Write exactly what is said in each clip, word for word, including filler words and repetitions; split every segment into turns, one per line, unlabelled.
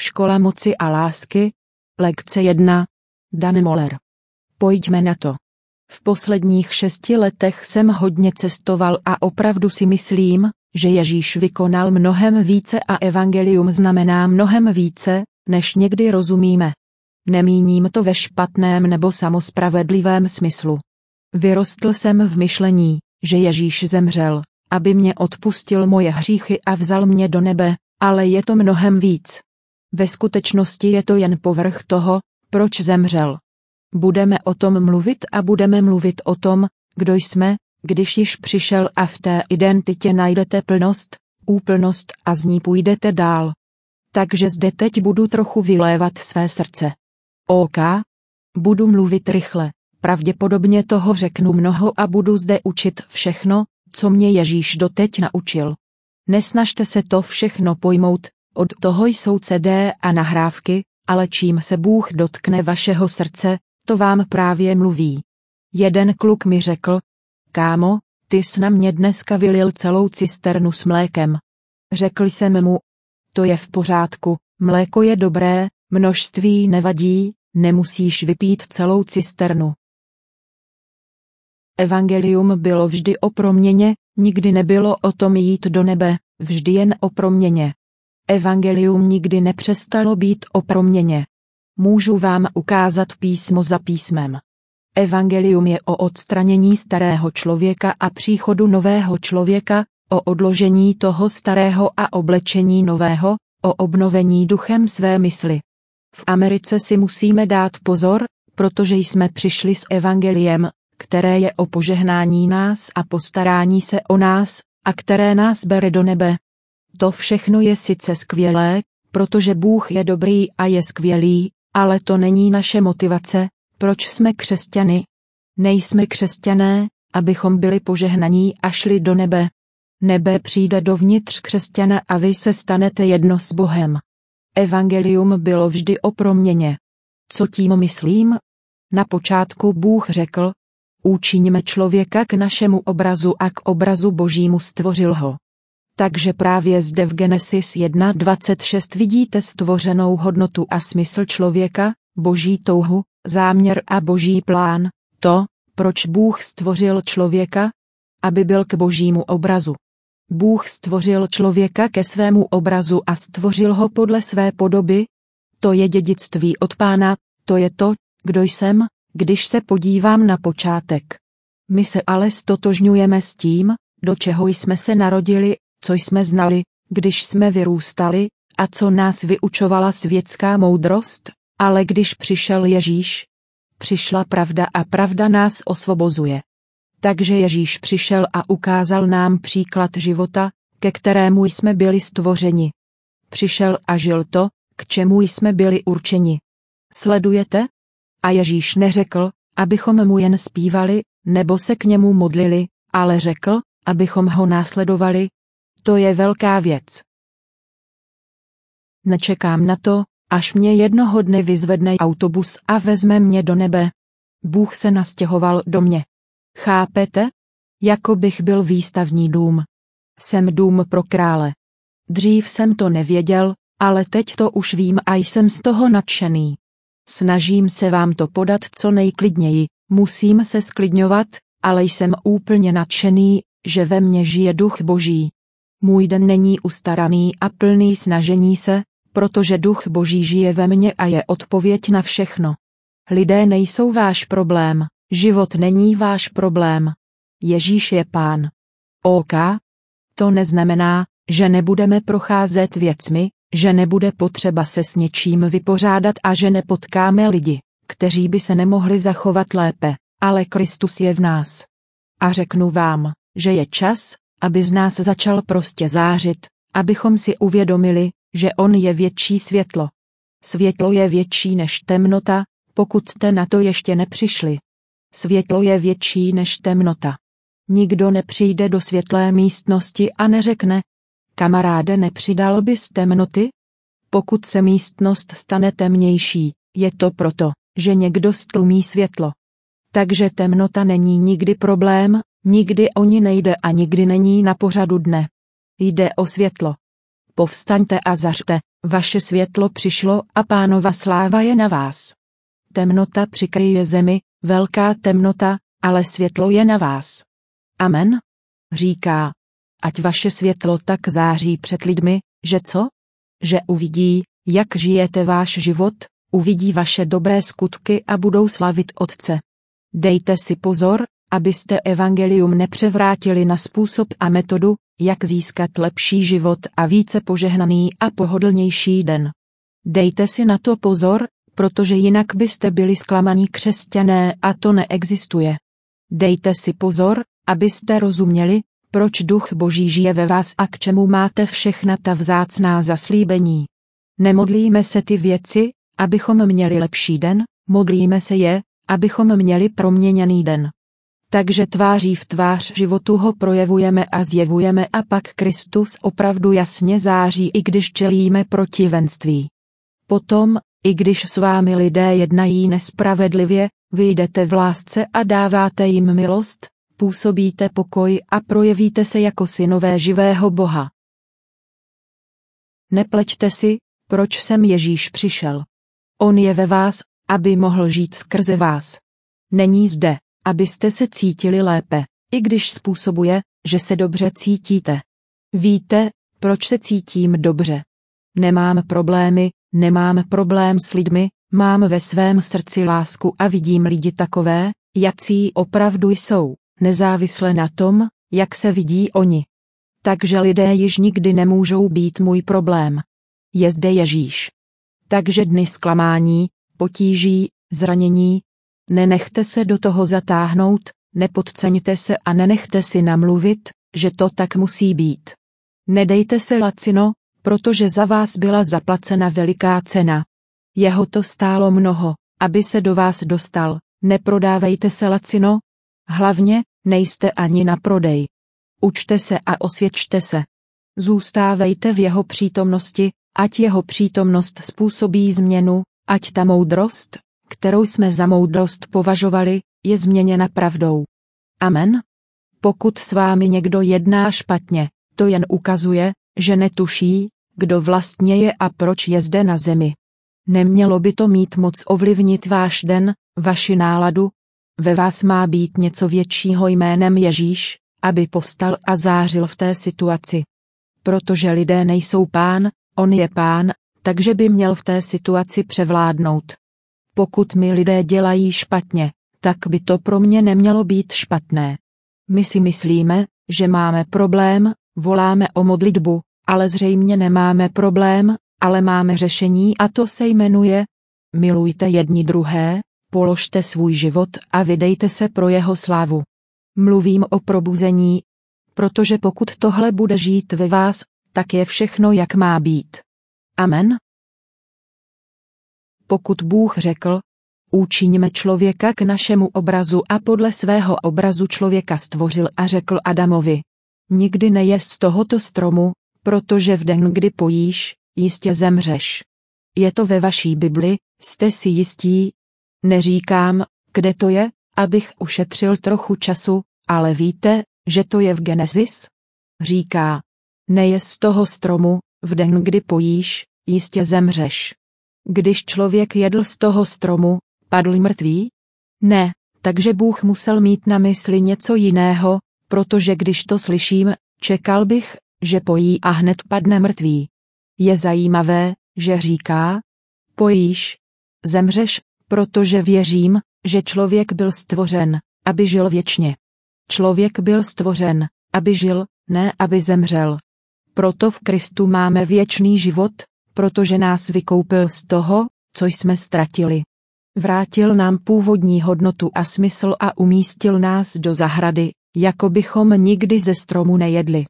Škola moci a lásky. Lekce jedna. Dan Moller. Pojďme na to. V posledních šesti letech jsem hodně cestoval a opravdu si myslím, že Ježíš vykonal mnohem více a evangelium znamená mnohem více, než někdy rozumíme. Nemíním to ve špatném nebo samospravedlivém smyslu. Vyrostl jsem v myšlení, že Ježíš zemřel, aby mě odpustil moje hříchy a vzal mě do nebe, ale je to mnohem víc. Ve skutečnosti je to jen povrch toho, proč zemřel. Budeme o tom mluvit a budeme mluvit o tom, kdo jsme, když již přišel a v té identitě najdete plnost, úplnost a z ní půjdete dál. Takže zde teď budu trochu vylévat své srdce. OK? Budu mluvit rychle, pravděpodobně toho řeknu mnoho a budu zde učit všechno, co mě Ježíš doteď naučil. Nesnažte se to všechno pojmout, od toho jsou C D a nahrávky, ale čím se Bůh dotkne vašeho srdce, to vám právě mluví. Jeden kluk mi řekl: kámo, ty jsi na mě dneska vylil celou cisternu s mlékem. Řekl jsem mu: to je v pořádku, mléko je dobré, množství nevadí, nemusíš vypít celou cisternu. Evangelium bylo vždy o proměně, nikdy nebylo o tom jít do nebe, vždy jen o proměně. Evangelium nikdy nepřestalo být o proměně. Můžu vám ukázat písmo za písmem. Evangelium je o odstranění starého člověka a příchodu nového člověka, o odložení toho starého a oblečení nového, o obnovení duchem své mysli. V Americe si musíme dát pozor, protože jsme přišli s evangeliem, které je o požehnání nás a postarání se o nás, a které nás bere do nebe. To všechno je sice skvělé, protože Bůh je dobrý a je skvělý, ale to není naše motivace, proč jsme křesťany. Nejsme křesťané, abychom byli požehnaní a šli do nebe. Nebe přijde dovnitř křesťana a vy se stanete jedno s Bohem. Evangelium bylo vždy o proměně. Co tím myslím? Na počátku Bůh řekl: učiňme člověka k našemu obrazu a k obrazu Božímu stvořil ho. Takže právě zde v Genesis jedna dvacet šest vidíte stvořenou hodnotu a smysl člověka, Boží touhu, záměr a Boží plán, to, proč Bůh stvořil člověka, aby byl k Božímu obrazu. Bůh stvořil člověka ke svému obrazu a stvořil ho podle své podoby. To je dědictví od Pána, to je to, kdo jsem, když se podívám na počátek. My se ale stotožňujeme s tím, do čeho jsme se narodili, co jsme znali, když jsme vyrůstali, a co nás vyučovala světská moudrost, ale když přišel Ježíš, přišla pravda a pravda nás osvobozuje. Takže Ježíš přišel a ukázal nám příklad života, ke kterému jsme byli stvořeni. Přišel a žil to, k čemu jsme byli určeni. Sledujete? A Ježíš neřekl, abychom mu jen zpívali, nebo se k němu modlili, ale řekl, abychom ho následovali. To je velká věc. Nečekám na to, až mě jednoho dne vyzvedne autobus a vezme mě do nebe. Bůh se nastěhoval do mě. Chápete? Jako bych byl výstavní dům. Jsem dům pro krále. Dřív jsem to nevěděl, ale teď to už vím a jsem z toho nadšený. Snažím se vám to podat co nejklidněji, musím se sklidňovat, ale jsem úplně nadšený, že ve mně žije duch Boží. Můj den není ustaraný a plný snažení se, protože duch Boží žije ve mně a je odpověď na všechno. Lidé nejsou váš problém, život není váš problém. Ježíš je Pán. OK? To neznamená, že nebudeme procházet věcmi, že nebude potřeba se s něčím vypořádat a že nepotkáme lidi, kteří by se nemohli zachovat lépe, ale Kristus je v nás. A řeknu vám, že je čas, aby z nás začal prostě zářit, abychom si uvědomili, že on je větší světlo. Světlo je větší než temnota, pokud jste na to ještě nepřišli. Světlo je větší než temnota. Nikdo nepřijde do světlé místnosti a neřekne: kamaráde, nepřidal bys temnoty? Pokud se místnost stane temnější, je to proto, že někdo stlumí světlo. Takže temnota není nikdy problém, nikdy o ní nejde a nikdy není na pořadu dne. Jde o světlo. Povstaňte a zařte, Vaše světlo přišlo a Pánova sláva je na vás. Temnota přikryje zemi, velká temnota, ale světlo je na vás. Amen. Říká, ať vaše světlo tak září před lidmi, že co? Že uvidí, jak žijete váš život, uvidí vaše dobré skutky a budou slavit Otce. Dejte si pozor, abyste evangelium nepřevrátili na způsob a metodu, jak získat lepší život a více požehnaný a pohodlnější den. Dejte si na to pozor, protože jinak byste byli zklamaní křesťané a to neexistuje. Dejte si pozor, abyste rozuměli, proč Duch Boží žije ve vás a k čemu máte všechna ta vzácná zaslíbení. Nemodlíme se ty věci, abychom měli lepší den, modlíme se je, abychom měli proměněný den. Takže tváří v tvář životu ho projevujeme a zjevujeme a pak Kristus opravdu jasně září, i když čelíme protivenství. Potom, i když s vámi lidé jednají nespravedlivě, vy jdete v lásce a dáváte jim milost, působíte pokoj a projevíte se jako synové živého Boha. Nepleťte si, proč sem Ježíš přišel. On je ve vás, aby mohl žít skrze vás. Není zde, abyste se cítili lépe, i když způsobuje, že se dobře cítíte. Víte, proč se cítím dobře? Nemám problémy, nemám problém s lidmi, mám ve svém srdci lásku a vidím lidi takové, jací opravdu jsou, nezávisle na tom, jak se vidí oni. Takže lidé již nikdy nemůžou být můj problém. Je zde Ježíš. Takže dny zklamání, potíží, zranění, nenechte se do toho zatáhnout, nepodceňte se a nenechte si namluvit, že to tak musí být. Nedejte se lacino, protože za vás byla zaplacena veliká cena. Jeho to stálo mnoho, aby se do vás dostal, neprodávejte se lacino. Hlavně, nejste ani na prodej. Učte se a osvědčte se. Zůstávejte v jeho přítomnosti, ať jeho přítomnost způsobí změnu, ať ta moudrost, kterou jsme za moudrost považovali, je změněna pravdou. Amen. Pokud s vámi někdo jedná špatně, to jen ukazuje, že netuší, kdo vlastně je a proč je zde na zemi. Nemělo by to mít moc ovlivnit váš den, vaši náladu. Ve vás má být něco většího jménem Ježíš, aby povstal a zářil v té situaci. Protože lidé nejsou pán, on je pán, takže by měl v té situaci převládnout. Pokud mi lidé dělají špatně, tak by to pro mě nemělo být špatné. My si myslíme, že máme problém, voláme o modlitbu, ale zřejmě nemáme problém, ale máme řešení a to se jmenuje: milujte jedni druhé, položte svůj život a vydejte se pro jeho slávu. Mluvím o probuzení, protože pokud tohle bude žít ve vás, tak je všechno jak má být. Amen. Pokud Bůh řekl, učiňme člověka k našemu obrazu a podle svého obrazu člověka stvořil a řekl Adamovi: nikdy nejez z tohoto stromu, protože v den, kdy pojíš, jistě zemřeš. Je to ve vaší Bibli, jste si jistí? Neříkám, kde to je, abych ušetřil trochu času, ale víte, že to je v Genesis? Říká: nejez z toho stromu, v den, kdy pojíš, jistě zemřeš. Když člověk jedl z toho stromu, padl mrtvý? Ne, takže Bůh musel mít na mysli něco jiného, protože když to slyším, čekal bych, že pojí a hned padne mrtvý. Je zajímavé, že říká: pojíš, zemřeš, protože věřím, že člověk byl stvořen, aby žil věčně. Člověk byl stvořen, aby žil, ne aby zemřel. Proto v Kristu máme věčný život, protože nás vykoupil z toho, co jsme ztratili. Vrátil nám původní hodnotu a smysl a umístil nás do zahrady, jako bychom nikdy ze stromu nejedli.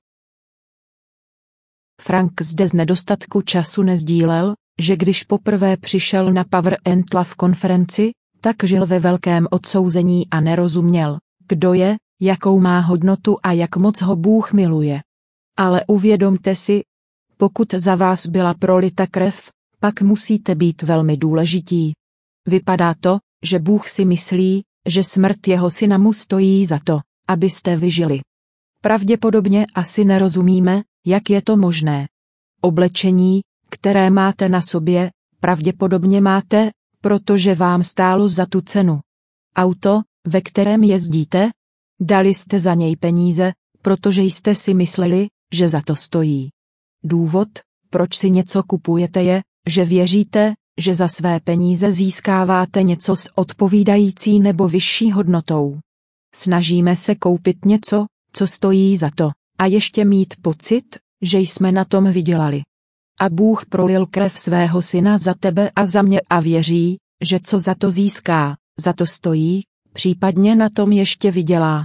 Frank zde z nedostatku času nezdílel, že když poprvé přišel na Power and Love konferenci, tak žil ve velkém odsouzení a nerozuměl, kdo je, jakou má hodnotu a jak moc ho Bůh miluje. Ale uvědomte si, pokud za vás byla prolita krev, pak musíte být velmi důležití. Vypadá to, že Bůh si myslí, že smrt jeho syna mu stojí za to, abyste vyžili. Pravděpodobně asi nerozumíme, jak je to možné. Oblečení, které máte na sobě, pravděpodobně máte, protože vám stálo za tu cenu. Auto, ve kterém jezdíte? Dali jste za něj peníze, protože jste si mysleli, že za to stojí. Důvod, proč si něco kupujete je, že věříte, že za své peníze získáváte něco s odpovídající nebo vyšší hodnotou. Snažíme se koupit něco, co stojí za to, a ještě mít pocit, že jsme na tom vydělali. A Bůh prolil krev svého syna za tebe a za mě a věří, že co za to získá, za to stojí, případně na tom ještě vydělá.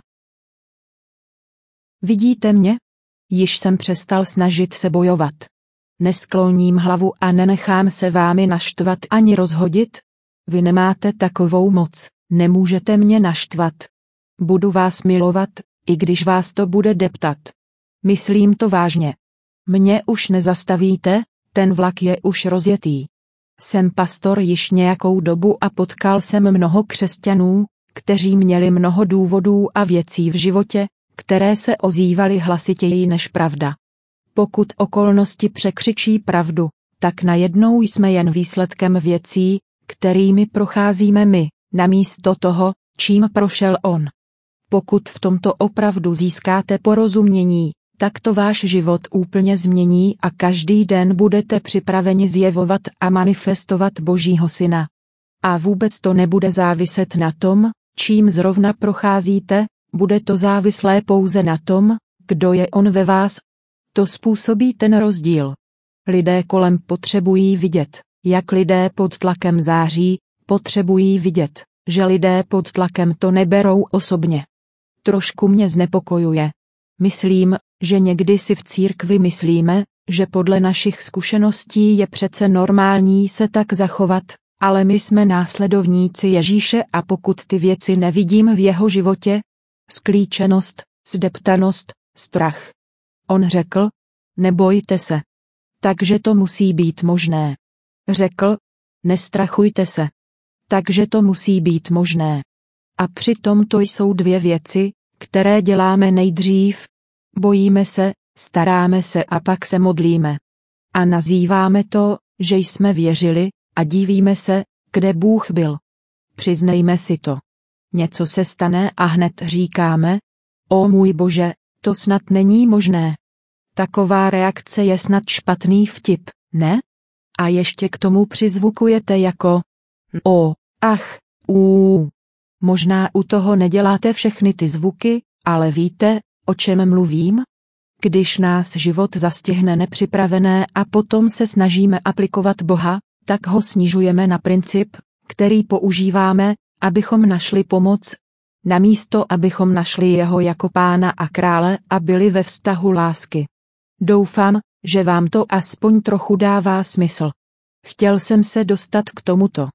Vidíte mě? Již jsem přestal snažit se bojovat. Neskloním hlavu a nenechám se vámi naštvat ani rozhodit. Vy nemáte takovou moc, nemůžete mě naštvat. Budu vás milovat, i když vás to bude deptat. Myslím to vážně. Mě už nezastavíte, ten vlak je už rozjetý. Jsem pastor již nějakou dobu a potkal jsem mnoho křesťanů, kteří měli mnoho důvodů a věcí v životě, které se ozývaly hlasitěji než pravda. Pokud okolnosti překřičí pravdu, tak najednou jsme jen výsledkem věcí, kterými procházíme my, namísto toho, čím prošel on. Pokud v tomto opravdu získáte porozumění, tak to váš život úplně změní a každý den budete připraveni zjevovat a manifestovat Božího syna. A vůbec to nebude záviset na tom, čím zrovna procházíte, bude to závislé pouze na tom, kdo je on ve vás. To způsobí ten rozdíl. Lidé kolem potřebují vidět, jak lidé pod tlakem září, potřebují vidět, že lidé pod tlakem to neberou osobně. Trošku mě znepokojuje. Myslím, že někdy si v církvi myslíme, že podle našich zkušeností je přece normální se tak zachovat, ale my jsme následovníci Ježíše a pokud ty věci nevidím v jeho životě, sklíčenost, zdeptanost, strach. On řekl, nebojte se. Takže to musí být možné. Řekl, nestrachujte se. Takže to musí být možné. A přitom to jsou dvě věci, které děláme nejdřív. Bojíme se, staráme se a pak se modlíme. A nazýváme to, že jsme věřili, a divíme se, kde Bůh byl. Přiznejme si to. Něco se stane a hned říkáme, o můj Bože, to snad není možné. Taková reakce je snad špatný vtip, ne? A ještě k tomu přizvukujete jako o, ach, ú. Možná u toho neděláte všechny ty zvuky, ale víte, o čem mluvím? Když nás život zastihne nepřipravené a potom se snažíme aplikovat Boha, tak ho snižujeme na princip, který používáme, abychom našli pomoc, namísto abychom našli jeho jako pána a krále a byli ve vztahu lásky. Doufám, že vám to aspoň trochu dává smysl. Chtěl jsem se dostat k tomuto.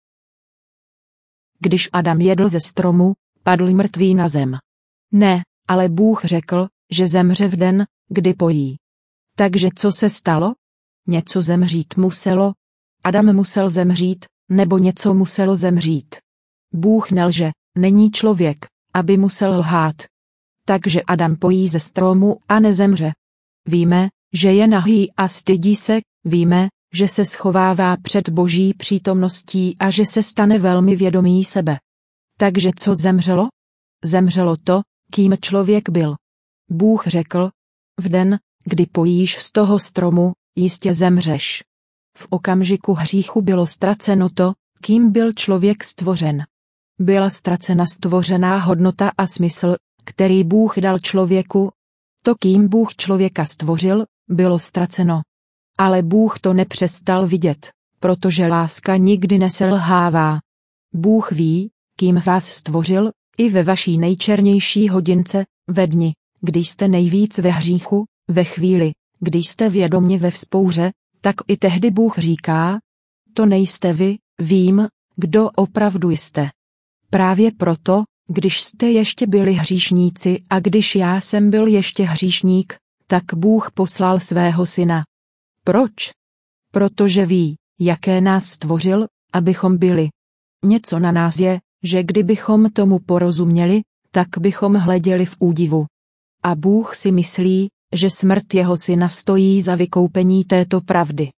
Když Adam jedl ze stromu, padl mrtvý na zem. Ne, ale Bůh řekl, že zemře v den, kdy pojí. Takže co se stalo? Něco zemřít muselo. Adam musel zemřít, nebo něco muselo zemřít. Bůh nelže, není člověk, aby musel lhát. Takže Adam pojí ze stromu a nezemře. Víme, že je nahý a stydí se, víme, že se schovává před Boží přítomností a že se stane velmi vědomý sebe. Takže co zemřelo? Zemřelo to, kým člověk byl. Bůh řekl, v den, kdy pojíš z toho stromu, jistě zemřeš. V okamžiku hříchu bylo ztraceno to, kým byl člověk stvořen. Byla ztracena stvořená hodnota a smysl, který Bůh dal člověku. To, kým Bůh člověka stvořil, bylo ztraceno. Ale Bůh to nepřestal vidět, protože láska nikdy neselhává. Bůh ví, kým vás stvořil, i ve vaší nejčernější hodince, ve dni, když jste nejvíc ve hříchu, ve chvíli, když jste vědomě ve vzpouře, tak i tehdy Bůh říká, to nejste vy, vím, kdo opravdu jste. Právě proto, když jste ještě byli hříšníci a když já jsem byl ještě hříšník, tak Bůh poslal svého syna. Proč? Protože ví, jaké nás stvořil, abychom byli. Něco na nás je, že kdybychom tomu porozuměli, tak bychom hleděli v údivu. A Bůh si myslí, že smrt jeho syna stojí za vykoupení této pravdy.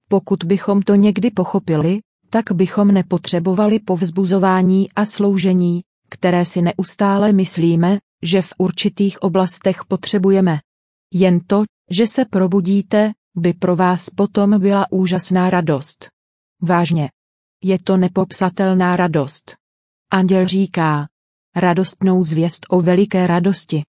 Pokud bychom to někdy pochopili, tak bychom nepotřebovali povzbuzování a sloužení, které si neustále myslíme, že v určitých oblastech potřebujeme. Jen to, že se probudíte, by pro vás potom byla úžasná radost. Vážně. Je to nepopsatelná radost. Anděl říká, radostnou zvěst o veliké radosti.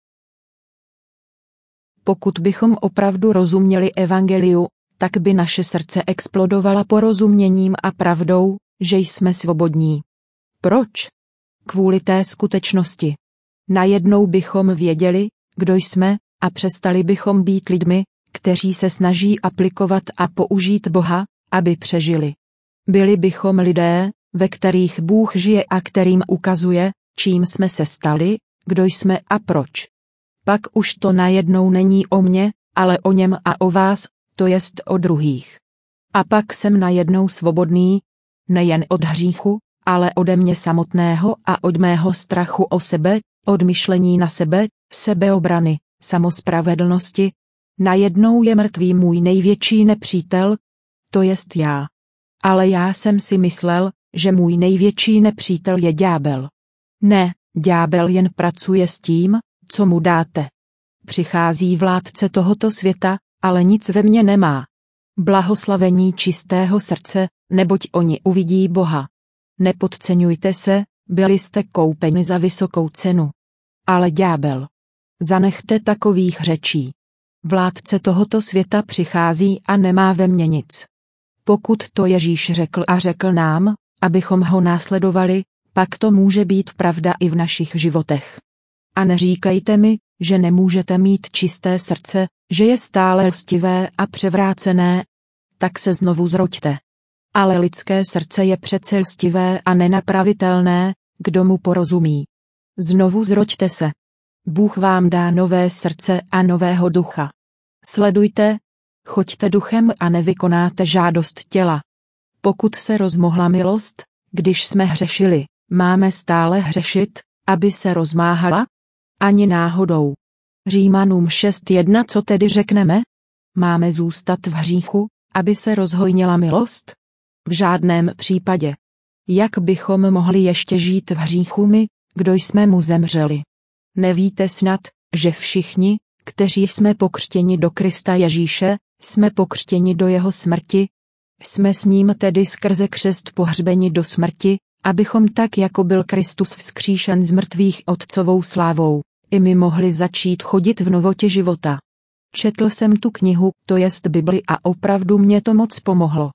Pokud bychom opravdu rozuměli evangeliu, tak by naše srdce explodovala porozuměním a pravdou, že jsme svobodní. Proč? Kvůli té skutečnosti. Najednou bychom věděli, kdo jsme, a přestali bychom být lidmi, kteří se snaží aplikovat a použít Boha, aby přežili. Byli bychom lidé, ve kterých Bůh žije a kterým ukazuje, čím jsme se stali, kdo jsme a proč. Pak už to najednou není o mně, ale o něm a o vás, to jest o druhých. A pak jsem najednou svobodný, nejen od hříchu, ale ode mě samotného a od mého strachu o sebe, od myšlení na sebe, sebeobrany, samospravedlnosti. Najednou je mrtvý můj největší nepřítel, to jest já. Ale já jsem si myslel, že můj největší nepřítel je ďábel. Ne, ďábel jen pracuje s tím, co mu dáte. Přichází vládce tohoto světa, ale nic ve mně nemá. Blahoslavení čistého srdce, neboť oni uvidí Boha. Nepodceňujte se, byli jste koupeni za vysokou cenu. Ale ďábel. Zanechte takových řečí. Vládce tohoto světa přichází a nemá ve mně nic. Pokud to Ježíš řekl a řekl nám, abychom ho následovali, pak to může být pravda i v našich životech. A neříkejte mi, že nemůžete mít čisté srdce, že je stále lstivé a převrácené. Tak se znovu zroďte. Ale lidské srdce je přece lstivé a nenapravitelné, kdo mu porozumí. Znovu zroďte se. Bůh vám dá nové srdce a nového ducha. Sledujte, choďte duchem a nevykonáte žádost těla. Pokud se rozmohla milost, když jsme hřešili, máme stále hřešit, aby se rozmáhala? Ani náhodou. Římanům šest jedna Co tedy řekneme? Máme zůstat v hříchu, aby se rozhojnila milost? V žádném případě. Jak bychom mohli ještě žít v hříchu my, kdo jsme mu zemřeli? Nevíte snad, že všichni, kteří jsme pokřtěni do Krista Ježíše, jsme pokřtěni do jeho smrti? Jsme s ním tedy skrze křest pohřbeni do smrti, abychom tak jako byl Kristus vzkříšen z mrtvých otcovou slávou, i my mohli začít chodit v novotě života. Četl jsem tu knihu, to jest Bibli, a opravdu mě to moc pomohlo.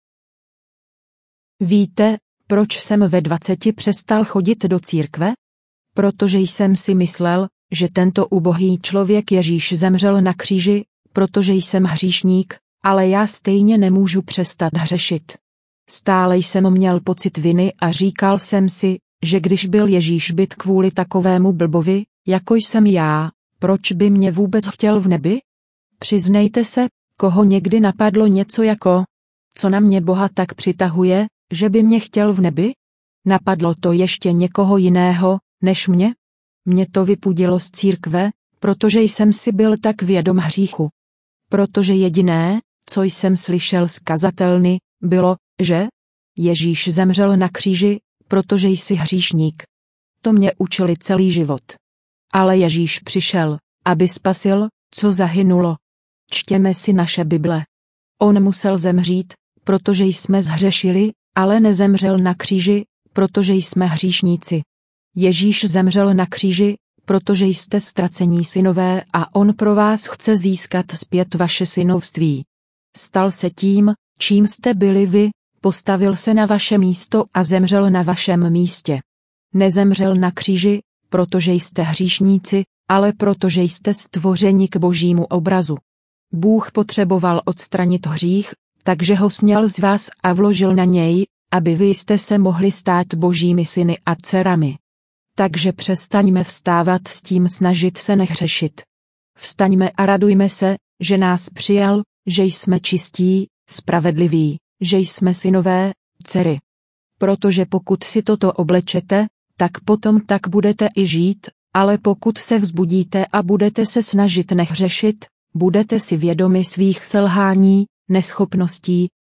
Víte, proč jsem ve dvaceti přestal chodit do církve? Protože jsem si myslel, že tento ubohý člověk Ježíš zemřel na kříži, protože jsem hříšník, ale já stejně nemůžu přestat hřešit. Stále jsem měl pocit viny a říkal jsem si, že když byl Ježíš byt kvůli takovému blbovi, jako jsem já, proč by mě vůbec chtěl v nebi? Přiznejte se, koho někdy napadlo něco jako, co na mě Boha tak přitahuje, že by mě chtěl v nebi? Napadlo to ještě někoho jiného, než mě? Mě to vypudilo z církve, protože jsem si byl tak vědom hříchu. Protože jediné, co jsem slyšel z kazatelny, bylo, že Ježíš zemřel na kříži, protože jsi hříšník. To mě učili celý život. Ale Ježíš přišel, aby spasil, co zahynulo. Čtěme si naše Bible. On musel zemřít, protože jsme zhřešili, ale nezemřel na kříži, protože jsme hříšníci. Ježíš zemřel na kříži, protože jste ztracení synové a on pro vás chce získat zpět vaše synovství. Stal se tím, čím jste byli vy, postavil se na vaše místo a zemřel na vašem místě. Nezemřel na kříži, protože jste hříšníci, ale protože jste stvořeni k božímu obrazu. Bůh potřeboval odstranit hřích, takže ho sňal z vás a vložil na něj, aby vy jste se mohli stát božími syny a dcerami. Takže přestaňme vstávat s tím snažit se nehřešit. Vstaňme a radujme se, že nás přijal, že jsme čistí, spravedliví, že jsme synové, dcery. Protože pokud si toto oblečete, tak potom tak budete i žít, ale pokud se vzbudíte a budete se snažit nehřešit, budete si vědomi svých selhání, neschopností,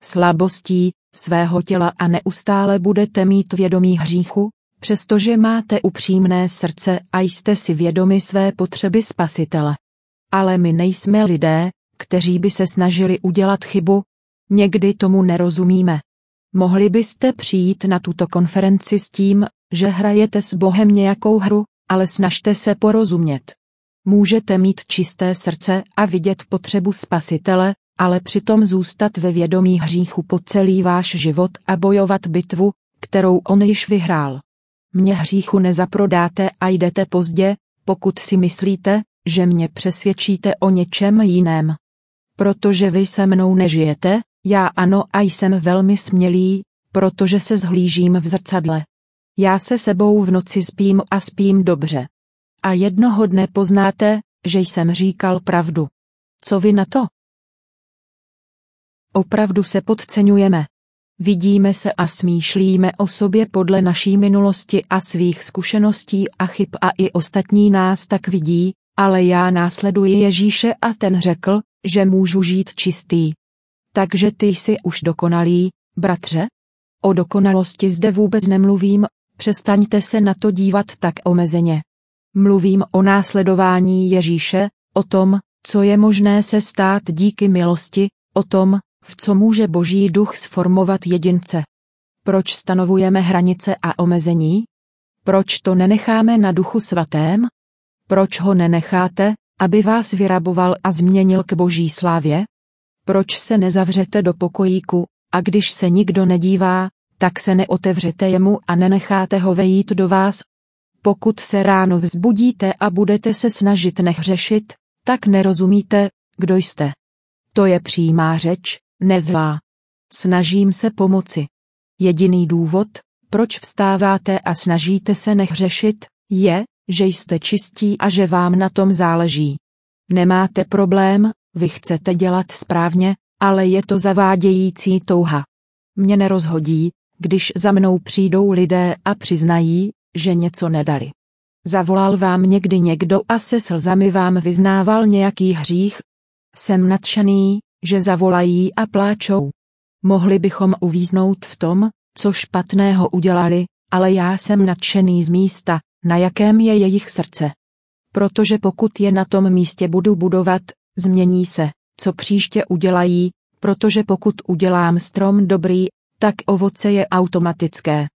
slabostí svého těla a neustále budete mít vědomí hříchu, přestože máte upřímné srdce a jste si vědomi své potřeby Spasitele. Ale my nejsme lidé, kteří by se snažili udělat chybu. Někdy tomu nerozumíme. Mohli byste přijít na tuto konferenci s tím, že hrajete s Bohem nějakou hru, ale snažte se porozumět. Můžete mít čisté srdce a vidět potřebu Spasitele, ale přitom zůstat ve vědomí hříchu po celý váš život a bojovat bitvu, kterou on již vyhrál. Mě hříchu nezaprodáte a jdete pozdě, pokud si myslíte, že mě přesvědčíte o něčem jiném. Protože vy se mnou nežijete, já ano a jsem velmi smělý, protože se zhlížím v zrcadle. Já se sebou v noci spím a spím dobře. A jednoho dne poznáte, že jsem říkal pravdu. Co vy na to? Opravdu se podceňujeme. Vidíme se a smýšlíme o sobě podle naší minulosti a svých zkušeností a chyb a i ostatní nás tak vidí, ale já následuji Ježíše a ten řekl, že můžu žít čistý. Takže ty jsi už dokonalý, bratře? O dokonalosti zde vůbec nemluvím, přestaňte se na to dívat tak omezeně. Mluvím o následování Ježíše, o tom, co je možné se stát díky milosti, o tom, v co může Boží duch sformovat jedince. Proč stanovujeme hranice a omezení? Proč to nenecháme na Duchu Svatém? Proč ho nenecháte, aby vás vyraboval a změnil k Boží slávě? Proč se nezavřete do pokojíku, a když se nikdo nedívá, tak se neotevřete jemu a nenecháte ho vejít do vás? Pokud se ráno vzbudíte a budete se snažit nehřešit, tak nerozumíte, kdo jste. To je přímá řeč, nezlá. Snažím se pomoci. Jediný důvod, proč vstáváte a snažíte se nehřešit, je, že jste čistí a že vám na tom záleží. Nemáte problém, vy chcete dělat správně, ale je to zavádějící touha. Mě nerozhodí, když za mnou přijdou lidé a přiznají, že něco nedali. Zavolal vám někdy někdo a se slzami vám vyznával nějaký hřích? Jsem nadšený, že zavolají a pláčou. Mohli bychom uvíznout v tom, co špatného udělali, ale já jsem nadšený z místa, na jakém je jejich srdce. Protože pokud je na tom místě budu budovat, změní se, co příště udělají, protože pokud udělám strom dobrý, tak ovoce je automatické.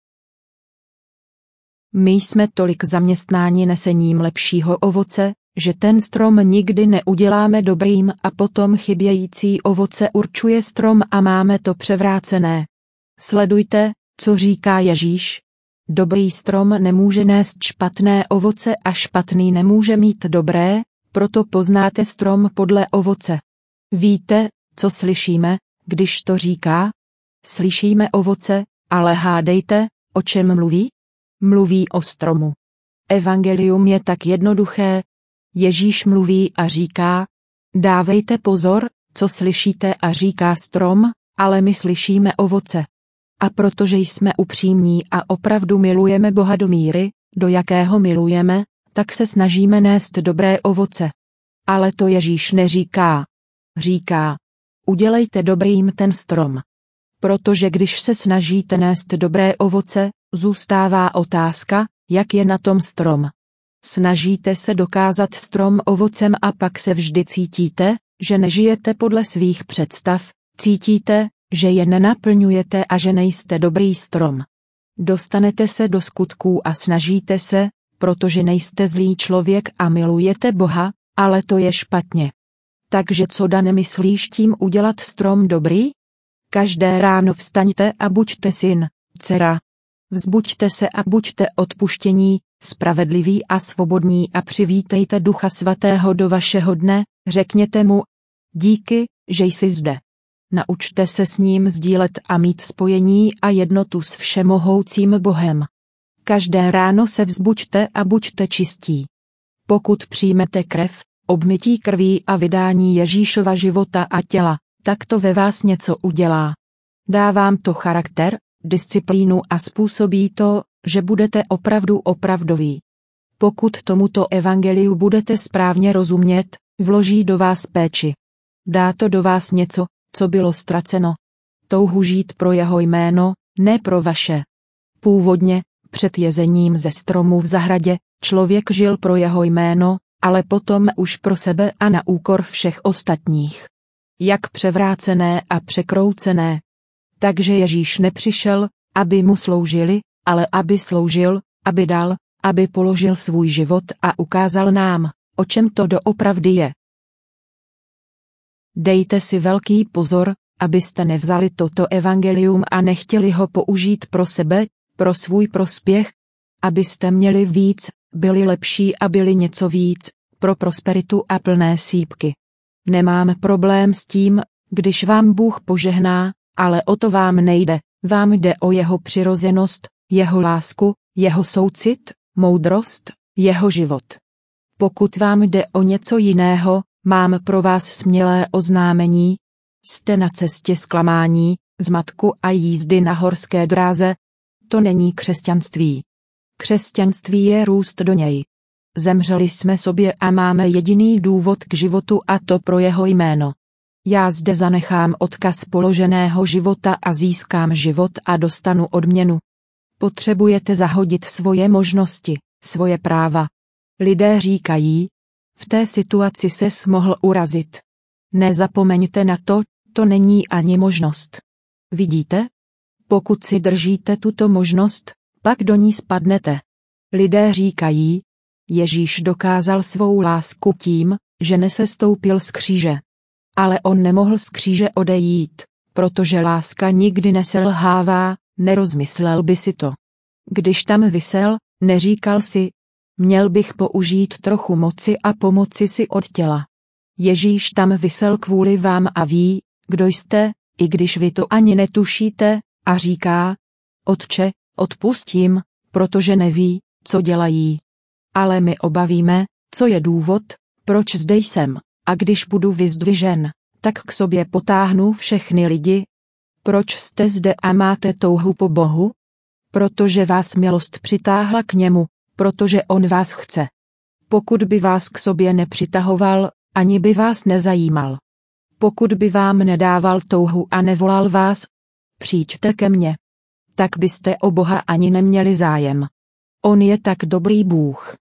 My jsme tolik zaměstnáni nesením lepšího ovoce, že ten strom nikdy neuděláme dobrým a potom chybějící ovoce určuje strom a máme to převrácené. Sledujte, co říká Ježíš. Dobrý strom nemůže nést špatné ovoce a špatný nemůže mít dobré, proto poznáte strom podle ovoce. Víte, co slyšíme, když to říká? Slyšíme ovoce, ale hádejte, o čem mluví? Mluví o stromu. Evangelium je tak jednoduché. Ježíš mluví a říká, dávejte pozor, co slyšíte a říká strom, ale my slyšíme ovoce. A protože jsme upřímní a opravdu milujeme Boha do míry, do jakého milujeme, tak se snažíme nést dobré ovoce. Ale to Ježíš neříká. Říká, udělejte dobrým ten strom. Protože když se snažíte nést dobré ovoce, zůstává otázka, jak je na tom strom. Snažíte se dokázat strom ovocem a pak se vždy cítíte, že nežijete podle svých představ, cítíte, že je nenaplňujete a že nejste dobrý strom. Dostanete se do skutků a snažíte se, protože nejste zlý člověk a milujete Boha, ale to je špatně. Takže co da nemyslíš tím udělat strom dobrý? Každé ráno vstaňte a buďte syn, dcera. Vzbuďte se a buďte odpuštění, spravedliví a svobodní a přivítejte Ducha Svatého do vašeho dne, řekněte mu, díky, že jsi zde. Naučte se s ním sdílet a mít spojení a jednotu s všemohoucím Bohem. Každé ráno se vzbuďte a buďte čistí. Pokud přijmete krev, obmytí krví a vydání Ježíšova života a těla, tak to ve vás něco udělá. Dá vám to charakter, disciplínu a způsobí to, že budete opravdu opravdoví. Pokud tomuto evangeliu budete správně rozumět, vloží do vás péči. Dá to do vás něco, co bylo ztraceno. touhu žít pro jeho jméno, ne pro vaše. Původně, před jezením ze stromu v zahradě, člověk žil pro jeho jméno, ale potom už pro sebe a na úkor všech ostatních. Jak převrácené a překroucené. Takže Ježíš nepřišel, aby mu sloužili, ale aby sloužil, aby dal, aby položil svůj život a ukázal nám, o čem to doopravdy je. Dejte si velký pozor, abyste nevzali toto evangelium a nechtěli ho použít pro sebe, pro svůj prospěch, abyste měli víc, byli lepší a byli něco víc, pro prosperitu a plné sýpky. Nemám problém s tím, když vám Bůh požehná, ale o to vám nejde, vám jde o jeho přirozenost, jeho lásku, jeho soucit, moudrost, jeho život. Pokud vám jde o něco jiného, mám pro vás smělé oznámení. Jste na cestě zklamání, zmatku a jízdy na horské dráze. To není křesťanství. Křesťanství je růst do něj. Zemřeli jsme sobě a máme jediný důvod k životu a to pro jeho jméno. Já zde zanechám odkaz položeného života a získám život a dostanu odměnu. Potřebujete zahodit svoje možnosti, svoje práva. Lidé říkají, v té situaci ses mohl urazit. Nezapomeňte na to, to není ani možnost. Vidíte? Pokud si držíte tuto možnost, pak do ní spadnete. Lidé říkají, Ježíš dokázal svou lásku tím, že nesestoupil z kříže. Ale on nemohl z kříže odejít, protože láska nikdy neselhává, nerozmyslel by si to. Když tam visel, neříkal si, měl bych použít trochu moci a pomoci si od těla. Ježíš tam visel kvůli vám a ví, kdo jste, i když vy to ani netušíte, a říká, Otče, odpustím, protože neví, co dělají. Ale my obavíme, co je důvod, proč zde jsem, a když budu vyzdvižen, tak k sobě potáhnu všechny lidi. Proč jste zde a máte touhu po Bohu? Protože vás milost přitáhla k němu, protože on vás chce. Pokud by vás k sobě nepřitahoval, ani by vás nezajímal. Pokud by vám nedával touhu a nevolal vás, přijďte ke mně. Tak byste o Boha ani neměli zájem. On je tak dobrý Bůh.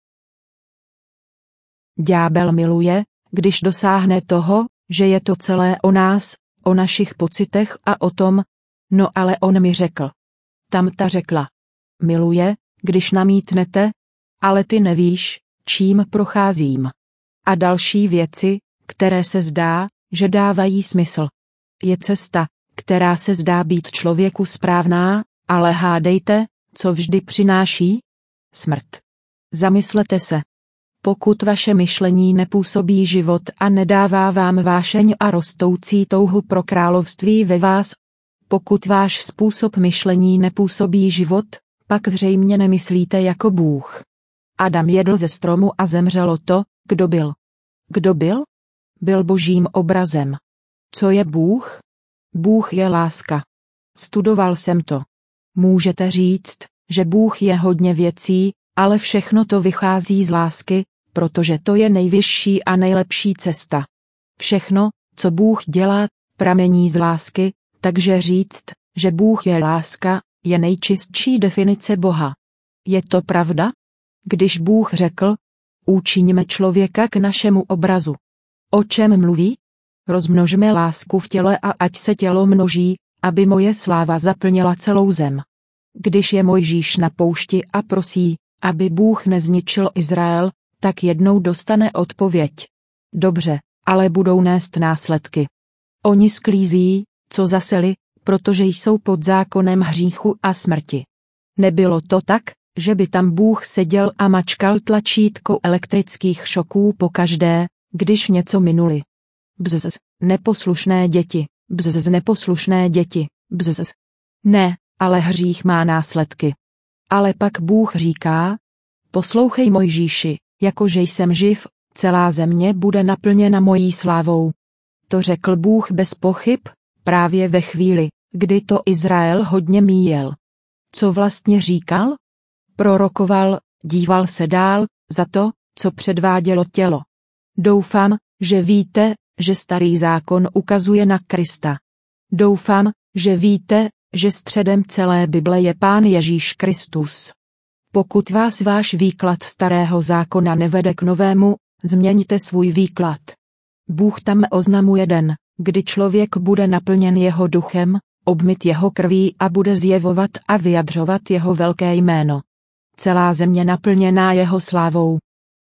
Ďábel miluje, když dosáhne toho, že je to celé o nás, o našich pocitech a o tom, no ale on mi řekl. Tamta řekla. Miluje, když namítnete, ale ty nevíš, čím procházím. A další věci, které se zdá, že dávají smysl. Je cesta, která se zdá být člověku správná, ale hádejte, co vždy přináší? Smrt. Zamyslete se. Pokud vaše myšlení nepůsobí život a nedává vám vášeň a rostoucí touhu pro království ve vás, pokud váš způsob myšlení nepůsobí život, pak zřejmě nemyslíte jako Bůh. Adam jedl ze stromu a zemřelo to, kdo byl. Kdo byl? Byl božím obrazem. Co je Bůh? Bůh je láska. Studoval jsem to. Můžete říct, že Bůh je hodně věcí, ale všechno to vychází z lásky, protože to je nejvyšší a nejlepší cesta. Všechno, co Bůh dělá, pramení z lásky, takže říct, že Bůh je láska, je nejčistší definice Boha. Je to pravda? Když Bůh řekl, učiňme člověka k našemu obrazu. O čem mluví? Rozmnožme lásku v těle a ať se tělo množí, aby moje sláva zaplnila celou zem. Když je Mojžíš na poušti a prosí, aby Bůh nezničil Izrael, tak jednou dostane odpověď. Dobře, ale budou nést následky. Oni sklízí, co zaseli, protože jsou pod zákonem hříchu a smrti. Nebylo to tak, že by tam Bůh seděl a mačkal tlačítko elektrických šoků pokaždé, když něco minuli. Bzz, neposlušné děti, bzz, neposlušné děti, bzz. Ne, ale hřích má následky. Ale pak Bůh říká, poslouchej Mojžíši, jakože jsem živ, celá země bude naplněna mojí slávou. To řekl Bůh bez pochyb, právě ve chvíli, kdy to Izrael hodně míjel. Co vlastně říkal? Prorokoval, díval se dál, za to, co předvádělo tělo. Doufám, že víte, že starý zákon ukazuje na Krista. Doufám, Že víte, že středem celé Bible je Pán Ježíš Kristus. Pokud vás váš výklad starého zákona nevede k novému, změňte svůj výklad. Bůh tam oznamuje den, kdy člověk bude naplněn jeho duchem, obmyt jeho krví a bude zjevovat a vyjadřovat jeho velké jméno. Celá země naplněná jeho slávou.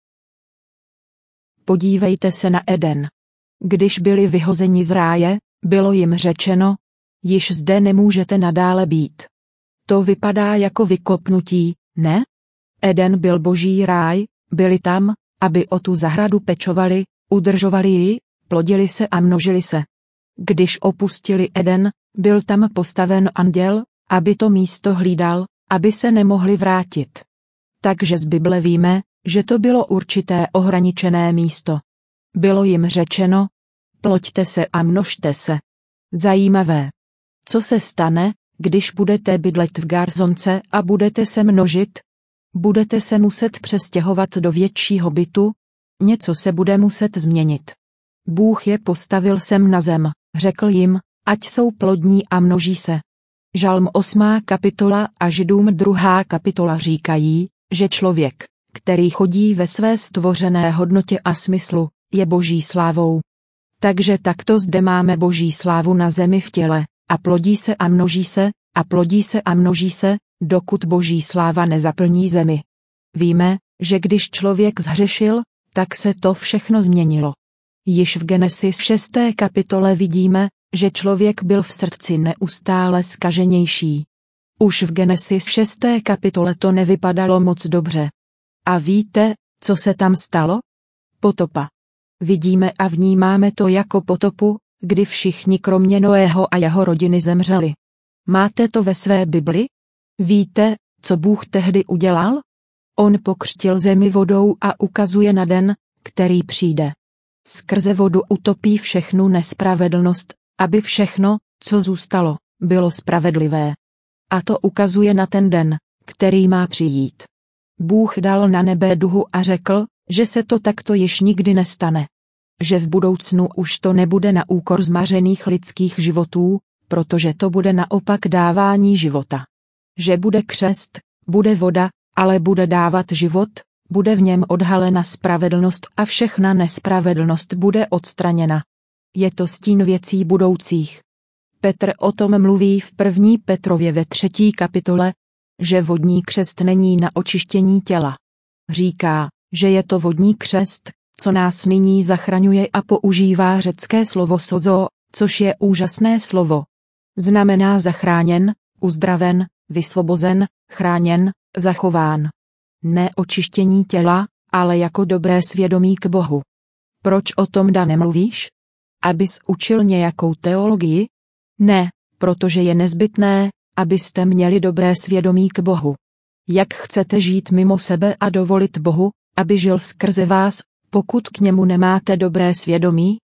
Podívejte se na Eden. Když byli vyhozeni z ráje, bylo jim řečeno, již zde nemůžete nadále být. To vypadá jako vykopnutí, ne? Eden byl boží ráj, byli tam, aby o tu zahradu pečovali, udržovali ji, plodili se a množili se. Když opustili Eden, byl tam postaven anděl, aby to místo hlídal, aby se nemohli vrátit. Takže z Bible víme, že to bylo určité ohraničené místo. Bylo jim řečeno, ploďte se a množte se. Zajímavé. Co se stane, když budete bydlet v garzonce a budete se množit? Budete se muset přestěhovat do většího bytu? Něco se bude muset změnit. Bůh je postavil sem na zem, řekl jim, ať jsou plodní a množí se. Žalm osmá kapitola a Židům druhá kapitola říkají, že člověk, který chodí ve své stvořené hodnotě a smyslu, je boží slávou. Takže takto zde máme boží slávu na zemi v těle, a plodí se a množí se, a plodí se a množí se, dokud boží sláva nezaplní zemi. Víme, že když člověk zhřešil, tak se to všechno změnilo. Již v Genesis šesté kapitole vidíme, že člověk byl v srdci neustále zkaženější. Už v Genesis šesté kapitole to nevypadalo moc dobře. A víte, co se tam stalo? Potopa. Vidíme a vnímáme to jako potopu, kdy všichni kromě Noého a jeho rodiny zemřeli. Máte to ve své Bibli? Víte, co Bůh tehdy udělal? On pokřtil zemi vodou a ukazuje na den, který přijde. Skrze vodu utopí všechnu nespravedlnost, aby všechno, co zůstalo, bylo spravedlivé. A to ukazuje na ten den, který má přijít. Bůh dal na nebe duhu a řekl, že se to takto již nikdy nestane. Že v budoucnu už to nebude na úkor zmařených lidských životů, protože to bude naopak dávání života. Že bude křest, bude voda, ale bude dávat život, bude v něm odhalena spravedlnost a všechna nespravedlnost bude odstraněna. Je to stín věcí budoucích. Petr o tom mluví v první Petrově ve třetí kapitole, že vodní křest není na očištění těla. Říká, že je to vodní křest, co nás nyní zachraňuje a používá řecké slovo sozo, což je úžasné slovo. Znamená zachráněn, uzdraven, vysvobozen, chráněn, zachován. Ne očištění těla, ale jako dobré svědomí k Bohu. Proč o tom, Dane, mluvíš? Abys učil nějakou teologii? Ne, protože je nezbytné, abyste měli dobré svědomí k Bohu. Jak chcete žít mimo sebe a dovolit Bohu, aby žil skrze vás, pokud k němu nemáte dobré svědomí?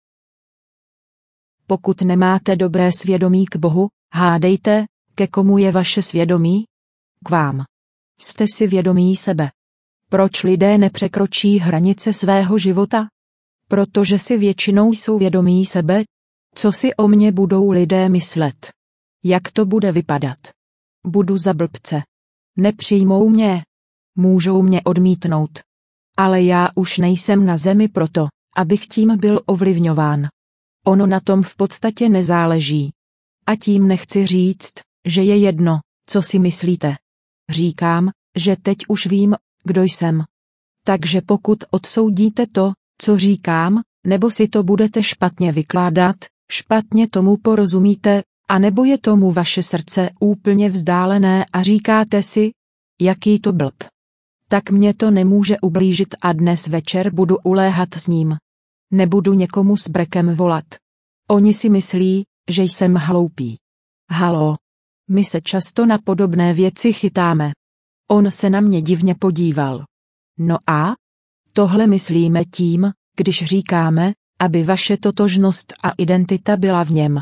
Pokud nemáte dobré svědomí k Bohu, hádejte, ke komu je vaše svědomí? K vám. Jste si vědomí sebe. Proč lidé nepřekročí hranice svého života? Protože si většinou jsou vědomí sebe. Co si o mně budou lidé myslet? Jak to bude vypadat? Budu za blbce. Nepřijmou mě. Můžou mě odmítnout. Ale já už nejsem na zemi proto, abych tím byl ovlivňován. Ono na tom v podstatě nezáleží. A tím nechci říct, že je jedno, co si myslíte. Říkám, že teď už vím, kdo jsem. Takže pokud odsoudíte to, co říkám, nebo si to budete špatně vykládat, špatně tomu porozumíte, anebo je tomu vaše srdce úplně vzdálené a říkáte si, jaký to blb. Tak mě to nemůže ublížit a dnes večer budu uléhat s ním. Nebudu někomu s brekem volat. Oni si myslí, že jsem hloupý. Haló. My se často na podobné věci chytáme. On se na mě divně podíval. No a? Tohle myslíme tím, když říkáme, aby vaše totožnost a identita byla v něm.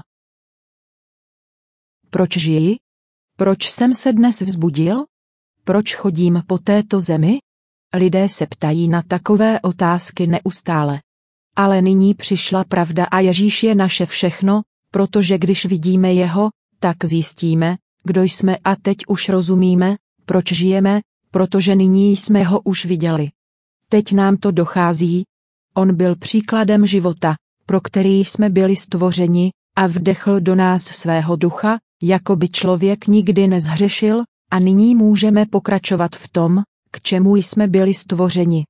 Proč žiji? Proč jsem se dnes vzbudil? Proč chodím po této zemi? Lidé se ptají na takové otázky neustále. Ale nyní přišla pravda a Ježíš je naše všechno, Protože když vidíme jeho, tak zjistíme, kdo jsme a teď už rozumíme, proč žijeme, protože nyní jsme ho už viděli. Teď nám to dochází. On byl příkladem života, pro který jsme byli stvořeni, a vdechl do nás svého ducha, jako by člověk nikdy nezhřešil, a nyní můžeme pokračovat v tom, k čemu jsme byli stvořeni.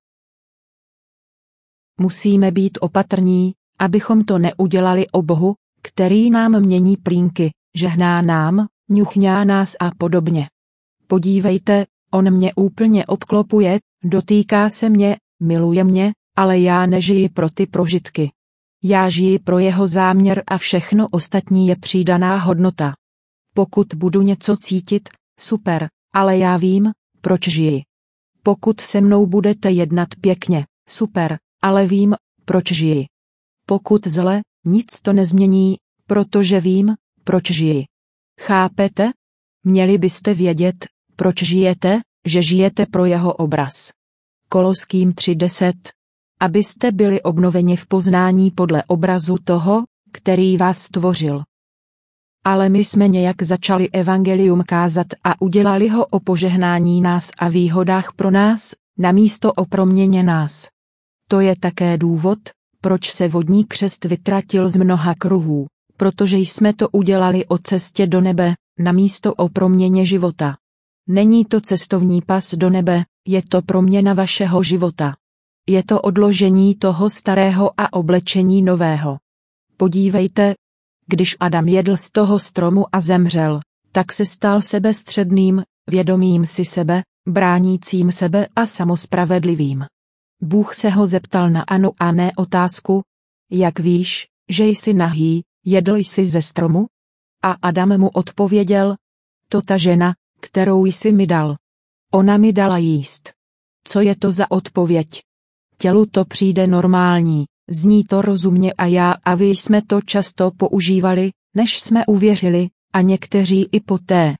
Musíme být opatrní, abychom to neudělali o Bohu, který nám mění plínky, žehná nám, ňuchňá nás a podobně. Podívejte, on mě úplně obklopuje, dotýká se mě, miluje mě, ale já nežiji pro ty prožitky. Já žiji pro jeho záměr a všechno ostatní je přidaná hodnota. Pokud budu něco cítit, super, ale já vím, proč žiji. Pokud se mnou budete jednat pěkně, super, ale vím, proč žiji. Pokud zle, nic to nezmění, protože vím, proč žiji. Chápete? Měli byste vědět, proč žijete, že žijete pro jeho obraz. Koloským tři deset. Abyste byli obnoveni v poznání podle obrazu toho, který vás stvořil. Ale my jsme nějak začali evangelium kázat a udělali ho o požehnání nás a výhodách pro nás, namísto o proměně nás. To je také důvod, proč se vodní křest vytratil z mnoha kruhů, protože jsme to udělali o cestě do nebe, namísto o proměně života. Není to cestovní pas do nebe, je to proměna vašeho života. Je to odložení toho starého a oblečení nového. Podívejte, když Adam jedl z toho stromu a zemřel, tak se stal sebestředným, vědomým si sebe, bránícím sebe a samospravedlivým. Bůh se ho zeptal na ano a ne otázku, jak víš, že jsi nahý, jedl jsi ze stromu? A Adam mu odpověděl, to ta žena, kterou jsi mi dal. Ona mi dala jíst. Co je to za odpověď? Tělu to přijde normální, zní to rozumně a já a vy jsme to často používali, než jsme uvěřili, a někteří i poté.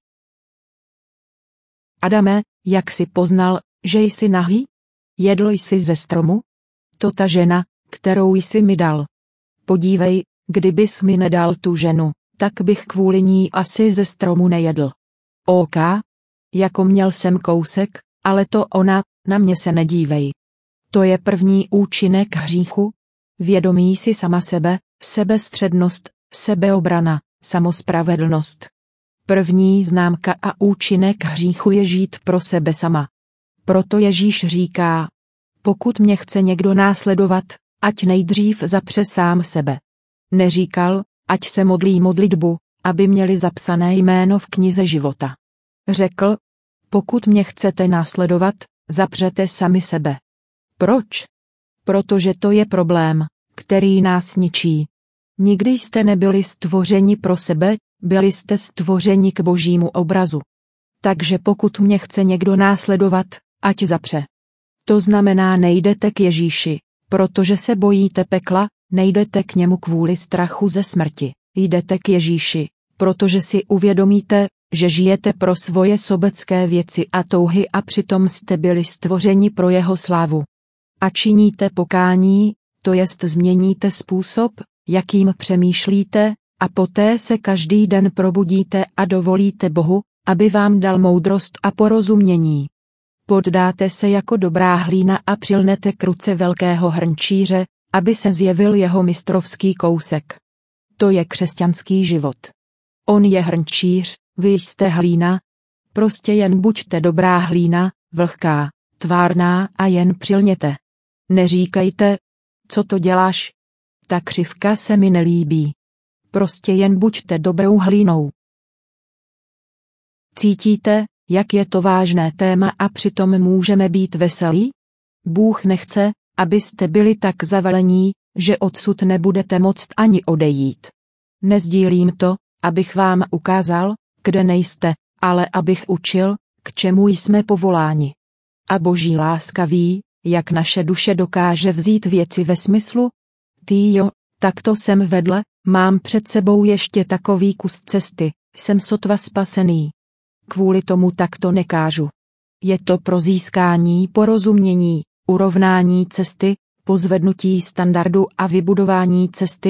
Adame, jak jsi poznal, že jsi nahý? Jedl jsi ze stromu? To ta žena, kterou jsi mi dal. Podívej, kdybys mi nedal tu ženu, tak bych kvůli ní asi ze stromu nejedl. OK? Jako měl jsem kousek, ale to ona, na mě se nedívej. To je první účinek hříchu. Vědomí si sama sebe, sebestřednost, sebeobrana, samospravedlnost. První známka a účinek hříchu je žít pro sebe sama. Proto Ježíš říká, pokud mě chce někdo následovat, ať nejdřív zapře sám sebe. Neříkal, ať se modlí modlitbu, aby měli zapsané jméno v knize života. Řekl, pokud mě chcete následovat, zapřete sami sebe. Proč? Protože to je problém, který nás ničí. Nikdy jste nebyli stvořeni pro sebe, byli jste stvořeni k božímu obrazu. Takže pokud mě chce někdo následovat, ať zapře. To znamená nejdete k Ježíši, protože se bojíte pekla, nejdete k němu kvůli strachu ze smrti. Jdete k Ježíši, protože si uvědomíte, že žijete pro svoje sobecké věci a touhy a přitom jste byli stvořeni pro jeho slávu. A činíte pokání, to jest změníte způsob, jakým přemýšlíte, a poté se každý den probudíte a dovolíte Bohu, aby vám dal moudrost a porozumění. Poddáte se jako dobrá hlína a přilnete k ruce velkého hrnčíře, aby se zjevil jeho mistrovský kousek. To je křesťanský život. On je hrnčíř, vy jste hlína. Prostě jen buďte dobrá hlína, vlhká, tvárná a jen přilněte. Neříkejte, co to děláš? Ta křivka se mi nelíbí. Prostě jen buďte dobrou hlínou. Cítíte, jak je to vážné téma a přitom můžeme být veselí? Bůh nechce, abyste byli tak zavalení, že odsud nebudete moct ani odejít. Nezdílím to, abych vám ukázal, kde nejste, ale abych učil, k čemu jsme povoláni. A boží láska ví, jak naše duše dokáže vzít věci ve smyslu. Ty jo, tak to jsem vedle, mám před sebou ještě takový kus cesty, jsem sotva spasený. Kvůli tomu takto nekážu. Je to pro získání porozumění, urovnání cesty, pozvednutí standardu a vybudování cesty,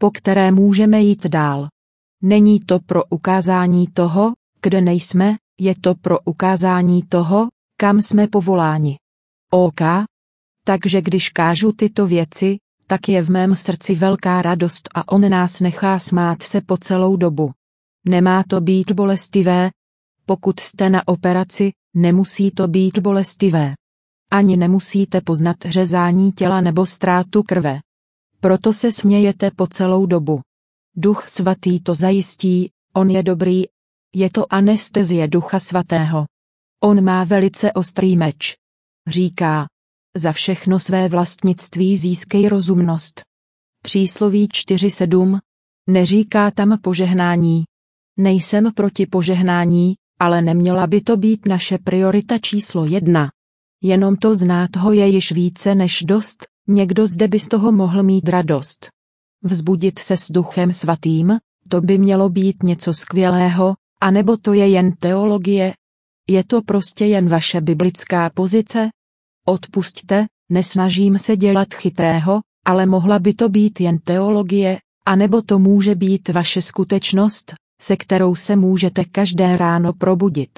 po které můžeme jít dál. Není to pro ukázání toho, kde nejsme, je to pro ukázání toho, kam jsme povoláni. OK? Takže když kážu tyto věci, tak je v mém srdci velká radost a on nás nechá smát se po celou dobu. Nemá to být bolestivé. Pokud jste na operaci, nemusí to být bolestivé. Ani nemusíte poznat řezání těla nebo ztrátu krve. Proto se smějete po celou dobu. Duch svatý to zajistí, on je dobrý. Je to anestezie Ducha svatého. On má velice ostrý meč. Říká: za všechno své vlastnictví získej rozumnost. Přísloví čtyři sedm. Neříká tam požehnání. Nejsem proti požehnání, ale neměla by to být naše priorita číslo jedna. Jenom to znát ho je již více než dost, někdo zde by z toho mohl mít radost. Vzbudit se s Duchem svatým, to by mělo být něco skvělého, anebo to je jen teologie? Je to prostě jen vaše biblická pozice? Odpusťte, nesnažím se dělat chytrého, ale mohla by to být jen teologie, anebo to může být vaše skutečnost, se kterou se můžete každé ráno probudit.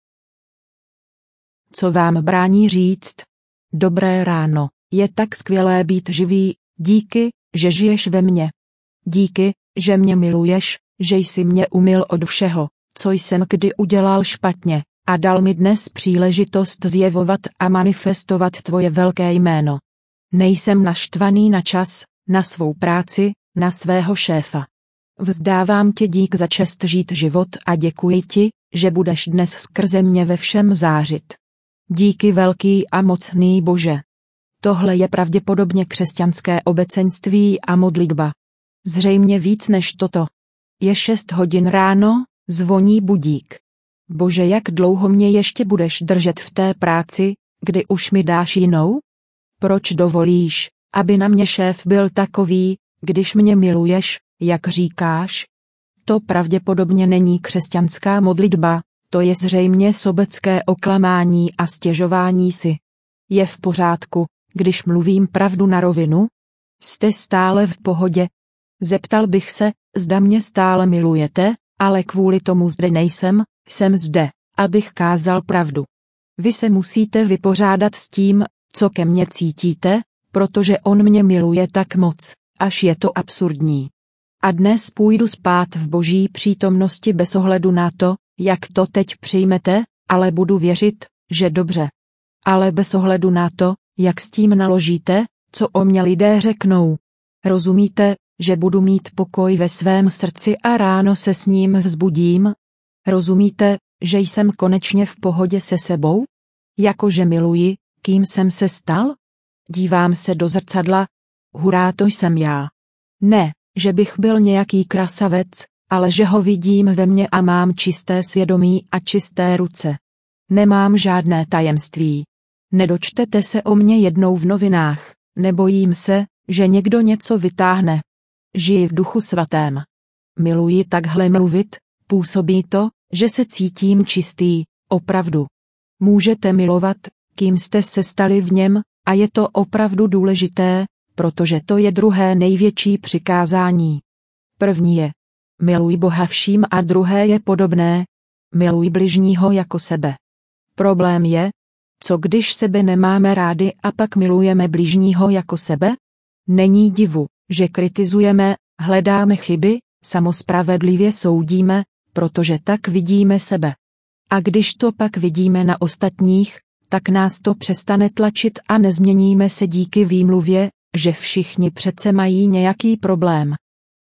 Co vám brání říct? Dobré ráno, je tak skvělé být živý, díky, že žiješ ve mně. Díky, že mě miluješ, že jsi mě umyl od všeho, co jsem kdy udělal špatně, a dal mi dnes příležitost zjevovat a manifestovat tvoje velké jméno. Nejsem naštvaný na čas, na svou práci, na svého šéfa. Vzdávám ti dík za čest žít život a děkuji ti, že budeš dnes skrze mě ve všem zářit. Díky velký a mocný Bože. Tohle je pravděpodobně křesťanské obecenství a modlitba. Zřejmě víc než toto. Je šest hodin ráno, zvoní budík. Bože, jak dlouho mě ještě budeš držet v té práci, kdy už mi dáš jinou? Proč dovolíš, aby na mě šéf byl takový, když mě miluješ, jak říkáš? To pravděpodobně není křesťanská modlitba, to je zřejmě sobecké oklamání a stěžování si. Je v pořádku, když mluvím pravdu na rovinu? Jste stále v pohodě? Zeptal bych se, zda mě stále milujete, ale kvůli tomu zde nejsem, jsem zde, abych kázal pravdu. Vy se musíte vypořádat s tím, co ke mně cítíte, protože on mě miluje tak moc, až je to absurdní. A dnes půjdu spát v Boží přítomnosti bez ohledu na to, jak to teď přijmete, ale budu věřit, že dobře. Ale bez ohledu na to, jak s tím naložíte, co o mě lidé řeknou. Rozumíte, že budu mít pokoj ve svém srdci a ráno se s ním vzbudím? Rozumíte, že jsem konečně v pohodě se sebou? Jakože miluji, kým jsem se stal? Dívám se do zrcadla. Hurá, to jsem já. Ne, že bych byl nějaký krasavec, ale že ho vidím ve mně a mám čisté svědomí a čisté ruce. Nemám žádné tajemství. Nedočtete se o mě jednou v novinách, nebojím se, že někdo něco vytáhne. Žiji v Duchu svatém. Miluji takhle mluvit, působí to, že se cítím čistý, opravdu. Můžete milovat, kým jste se stali v něm, a je to opravdu důležité, protože to je druhé největší přikázání. První je: miluj Boha vším a druhé je podobné: miluj bližního jako sebe. Problém je, co když sebe nemáme rádi a pak milujeme bližního jako sebe? Není divu, že kritizujeme, hledáme chyby, samospravedlivě soudíme, protože tak vidíme sebe. A když to pak vidíme na ostatních, tak nás to přestane tlačit a nezměníme se díky výmluvě, že všichni přece mají nějaký problém.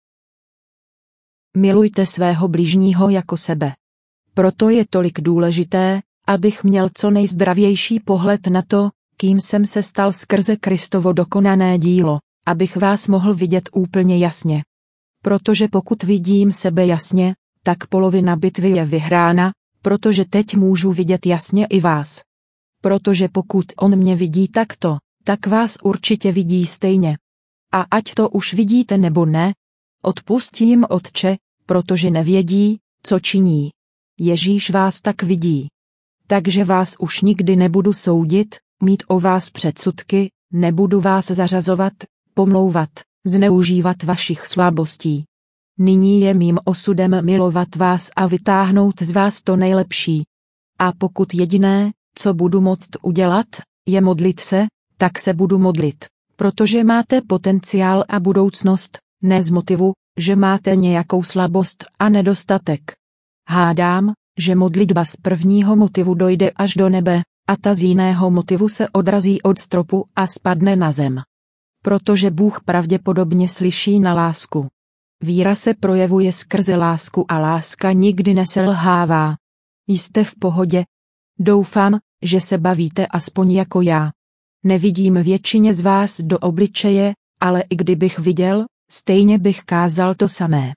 Milujte svého bližního jako sebe. Proto je tolik důležité, abych měl co nejzdravější pohled na to, kým jsem se stal skrze Kristovo dokonané dílo, abych vás mohl vidět úplně jasně. Protože pokud vidím sebe jasně, tak polovina bitvy je vyhrána, protože teď můžu vidět jasně i vás. Protože pokud on mě vidí takto, tak vás určitě vidí stejně. A ať to už vidíte nebo ne, odpusť jim, Otče, protože nevědí, co činí. Ježíš vás tak vidí. Takže vás už nikdy nebudu soudit, mít o vás předsudky, nebudu vás zařazovat, pomlouvat, zneužívat vašich slabostí. Nyní je mým osudem milovat vás a vytáhnout z vás to nejlepší. A pokud jediné, co budu moct udělat, je modlit se, tak se budu modlit, protože máte potenciál a budoucnost, ne z motivu, že máte nějakou slabost a nedostatek. Hádám, že modlitba z prvního motivu dojde až do nebe, a ta z jiného motivu se odrazí od stropu a spadne na zem. Protože Bůh pravděpodobně slyší na lásku. Víra se projevuje skrze lásku a láska nikdy neselhává. Jste v pohodě? Doufám, že se bavíte aspoň jako já. Nevidím většině z vás do obličeje, ale i kdybych viděl, stejně bych kázal to samé.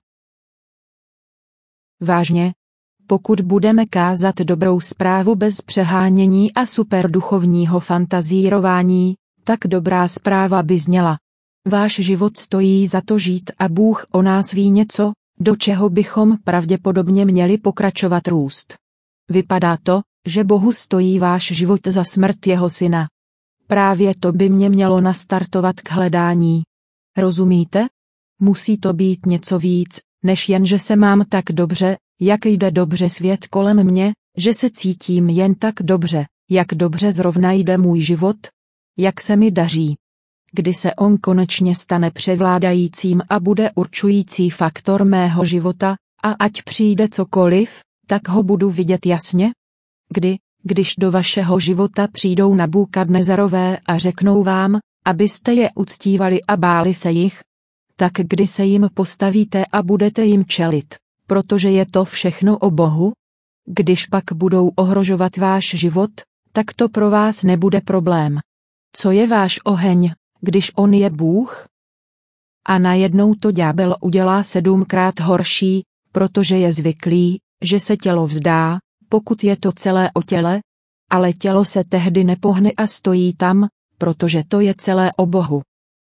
Vážně? Pokud budeme kázat dobrou zprávu bez přehánění a superduchovního fantazírování, tak dobrá zpráva by zněla: váš život stojí za to žít a Bůh o nás ví něco, do čeho bychom pravděpodobně měli pokračovat růst. Vypadá to, že Bohu stojí váš život za smrt jeho syna. Právě to by mě mělo nastartovat k hledání. Rozumíte? Musí to být něco víc, než jen že se mám tak dobře, jak jde dobře svět kolem mě, že se cítím jen tak dobře, jak dobře zrovna jde můj život, jak se mi daří. Kdy se on konečně stane převládajícím a bude určující faktor mého života, a ať přijde cokoliv, tak ho budu vidět jasně? Kdy, když do vašeho života přijdou Nabukadnezarové a řeknou vám, abyste je uctívali a báli se jich? Tak kdy se jim postavíte a budete jim čelit, protože je to všechno o Bohu? Když pak budou ohrožovat váš život, tak to pro vás nebude problém. Co je váš oheň, když on je Bůh? A najednou to ďábel udělá sedmkrát horší, protože je zvyklý, že se tělo vzdá, pokud je to celé o těle, ale tělo se tehdy nepohne a stojí tam, protože to je celé o Bohu.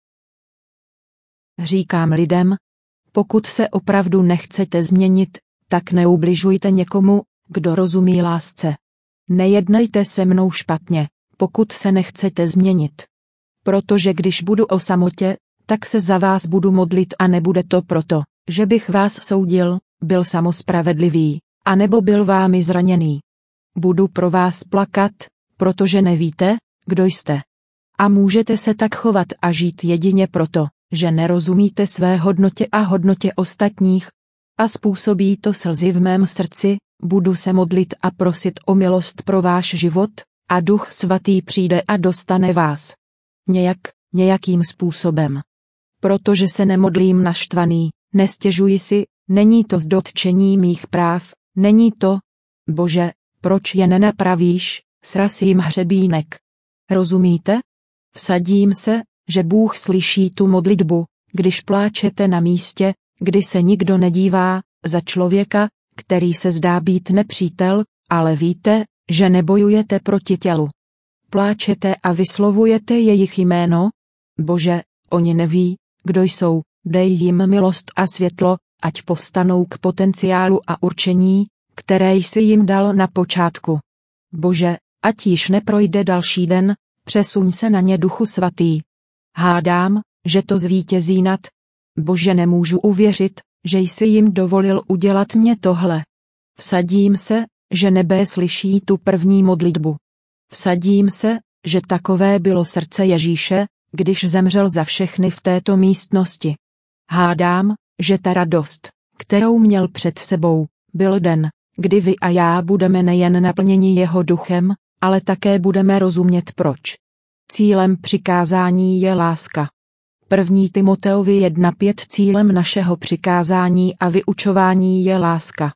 Říkám lidem, pokud se opravdu nechcete změnit, tak neubližujte někomu, kdo rozumí lásce. Nejednejte se mnou špatně, pokud se nechcete změnit. Protože když budu o samotě, tak se za vás budu modlit a nebude to proto, že bych vás soudil, byl samospravedlivý, anebo byl vámi zraněný. Budu pro vás plakat, protože nevíte, kdo jste. A můžete se tak chovat a žít jedině proto, že nerozumíte své hodnotě a hodnotě ostatních. A způsobí to slzy v mém srdci, budu se modlit a prosit o milost pro váš život, a Duch Svatý přijde a dostane vás. Nějak, nějakým způsobem. Protože se nemodlím naštvaný, nestěžuji si, není to z dotčení mých práv, není to, Bože, proč je nenapravíš, sraz jim hřebínek. Rozumíte? Vsadím se, že Bůh slyší tu modlitbu, když pláčete na místě, kdy se nikdo nedívá, za člověka, který se zdá být nepřítel, ale víte, že nebojujete proti tělu. Pláčete a vyslovujete jejich jméno? Bože, oni neví, kdo jsou, dej jim milost a světlo, ať povstanou k potenciálu a určení, které jsi jim dal na počátku. Bože, ať již neprojde další den, přesuň se na ně Duchu Svatý. Hádám, že to zvítězí nad. Bože, nemůžu uvěřit, že jsi jim dovolil udělat mě tohle. Vsadím se, že nebe slyší tu první modlitbu. Vsadím se, že takové bylo srdce Ježíše, když zemřel za všechny v této místnosti. Hádám, že ta radost, kterou měl před sebou, byl den, kdy vy a já budeme nejen naplněni jeho duchem, ale také budeme rozumět proč. Cílem přikázání je láska. První Timoteovi jedna pět Cílem našeho přikázání a vyučování je láska.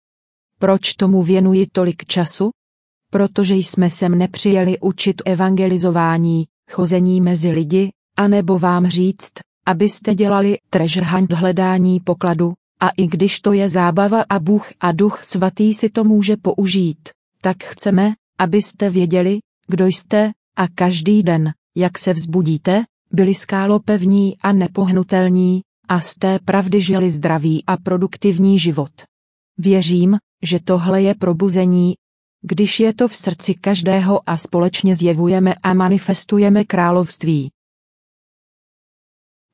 Proč tomu věnuji tolik času? Protože jsme sem nepřijeli učit evangelizování, chození mezi lidi, anebo vám říct, abyste dělali treasure hunt hledání pokladu, a i když to je zábava a Bůh a Duch Svatý si to může použít, tak chceme, abyste věděli, kdo jste, a každý den, jak se vzbudíte, byli skálopevní a nepohnutelní, a z té pravdy žili zdravý a produktivní život. Věřím, že tohle je probuzení, když je to v srdci každého a společně zjevujeme a manifestujeme království.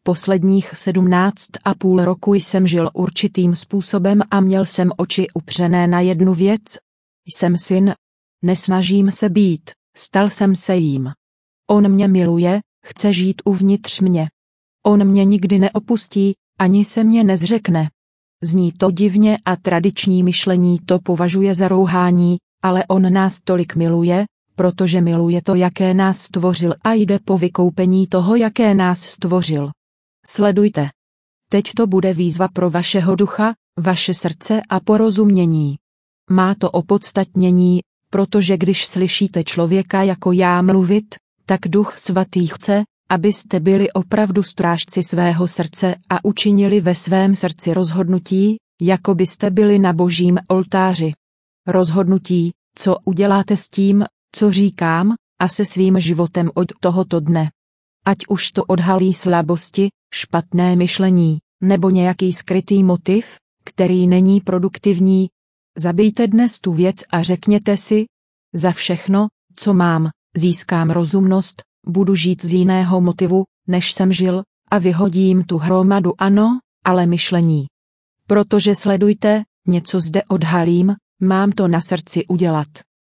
Posledních sedmnáct a půl roku jsem žil určitým způsobem a měl jsem oči upřené na jednu věc. Jsem syn. Nesnažím se být, stal jsem se jím. On mě miluje, chce žít uvnitř mě. On mě nikdy neopustí, ani se mě nezřekne. Zní to divně a tradiční myšlení to považuje za rouhání, ale on nás tolik miluje, protože miluje to, jaké nás stvořil a jde po vykoupení toho, jaké nás stvořil. Sledujte. Teď to bude výzva pro vašeho ducha, vaše srdce a porozumění. Má to opodstatnění, protože když slyšíte člověka jako já mluvit, tak Duch Svatý chce, abyste byli opravdu strážci svého srdce a učinili ve svém srdci rozhodnutí, jako byste byli na božím oltáři. Rozhodnutí, co uděláte s tím, co říkám, a se svým životem od tohoto dne. Ať už to odhalí slabosti, špatné myšlení, nebo nějaký skrytý motiv, který není produktivní. Zabijte dnes tu věc a řekněte si, za všechno, co mám, získám rozumnost, budu žít z jiného motivu, než jsem žil, a vyhodím tu hromadu ano, ale myšlení. Protože sledujte, něco zde odhalím, mám to na srdci udělat.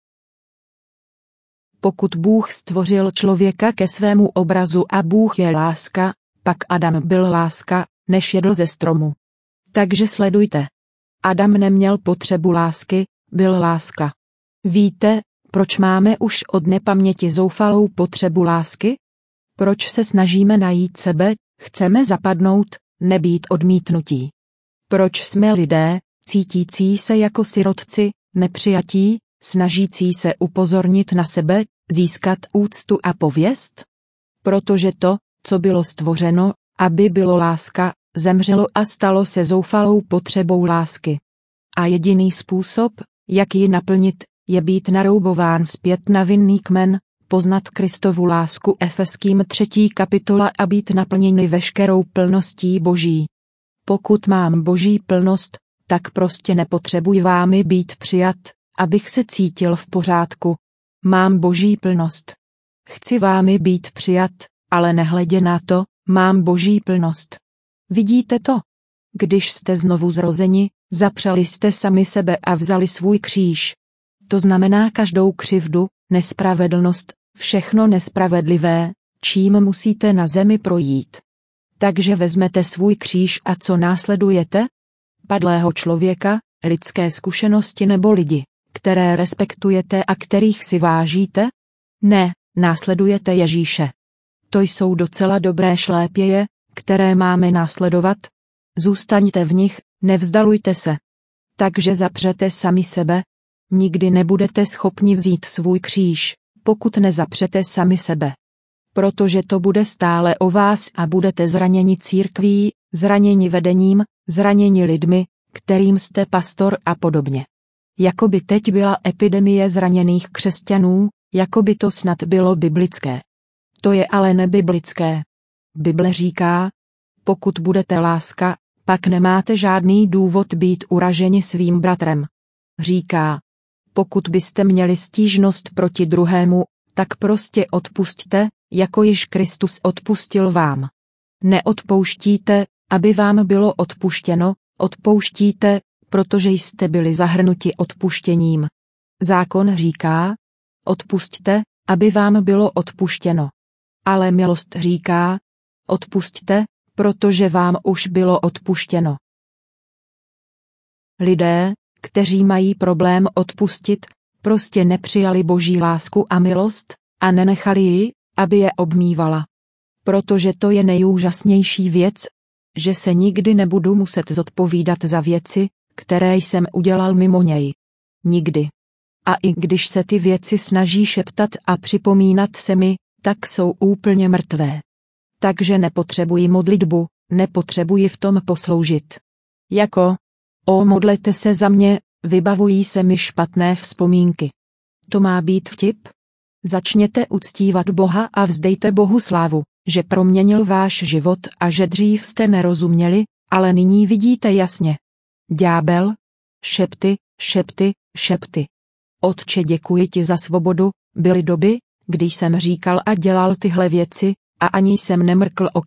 Pokud Bůh stvořil člověka ke svému obrazu a Bůh je láska, pak Adam byl láska, než jedl ze stromu. Takže sledujte. Adam neměl potřebu lásky, byl láska. Víte, proč máme už od nepaměti zoufalou potřebu lásky? Proč se snažíme najít sebe, chceme zapadnout, nebýt odmítnutí? Proč jsme lidé, cítící se jako sirotci, nepřijatí, snažící se upozornit na sebe, získat úctu a pověst? Protože to, co bylo stvořeno, aby bylo láska, zemřelo a stalo se zoufalou potřebou lásky. A jediný způsob, jak ji naplnit, je být naroubován zpět na vinný kmen, poznat Kristovu lásku Efeským třetí kapitola a být naplněný veškerou plností Boží. Pokud mám Boží plnost, tak prostě nepotřebuji vámi být přijat, abych se cítil v pořádku. Mám Boží plnost. Chci vámi být přijat, ale nehledě na to, mám Boží plnost. Vidíte to? Když jste znovu zrozeni, zapřeli jste sami sebe a vzali svůj kříž. To znamená každou křivdu, nespravedlnost, všechno nespravedlivé, čím musíte na zemi projít. Takže vezmete svůj kříž a co následujete? Padlého člověka, lidské zkušenosti nebo lidi, které respektujete a kterých si vážíte? Ne, následujete Ježíše. To jsou docela dobré šlépěje, které máme následovat. Zůstaňte v nich, nevzdalujte se. Takže zapřete sami sebe. Nikdy nebudete schopni vzít svůj kříž, pokud nezapřete sami sebe. Protože to bude stále o vás a budete zraněni církví, zraněni vedením, zraněni lidmi, kterým jste pastor a podobně. Jakoby teď byla epidemie zraněných křesťanů, jakoby to snad bylo biblické. To je ale nebiblické. Bible říká, pokud budete láska, pak nemáte žádný důvod být uraženi svým bratrem. Říká, pokud byste měli stížnost proti druhému, tak prostě odpusťte, jako již Kristus odpustil vám. Neodpouštíte, aby vám bylo odpuštěno, odpouštíte, protože jste byli zahrnuti odpuštěním. Zákon říká, odpusťte, aby vám bylo odpuštěno. Ale milost říká, odpusťte, protože vám už bylo odpuštěno. Lidé, kteří mají problém odpustit, prostě nepřijali Boží lásku a milost, a nenechali ji, aby je obmývala. Protože to je nejúžasnější věc, že se nikdy nebudu muset zodpovídat za věci, které jsem udělal mimo něj. Nikdy. A i když se ty věci snaží šeptat a připomínat se mi, tak jsou úplně mrtvé. Takže nepotřebuji modlitbu, nepotřebuji v tom posloužit. Jako, o modlete se za mě, vybavují se mi špatné vzpomínky. To má být vtip? Začněte uctívat Boha a vzdejte Bohu slávu, že proměnil váš život a že dřív jste nerozuměli, ale nyní vidíte jasně. Ďábel? Šepty, šepty, šepty. Otče, děkuji ti za svobodu, byly doby, když jsem říkal a dělal tyhle věci, a ani jsem nemrkl okem,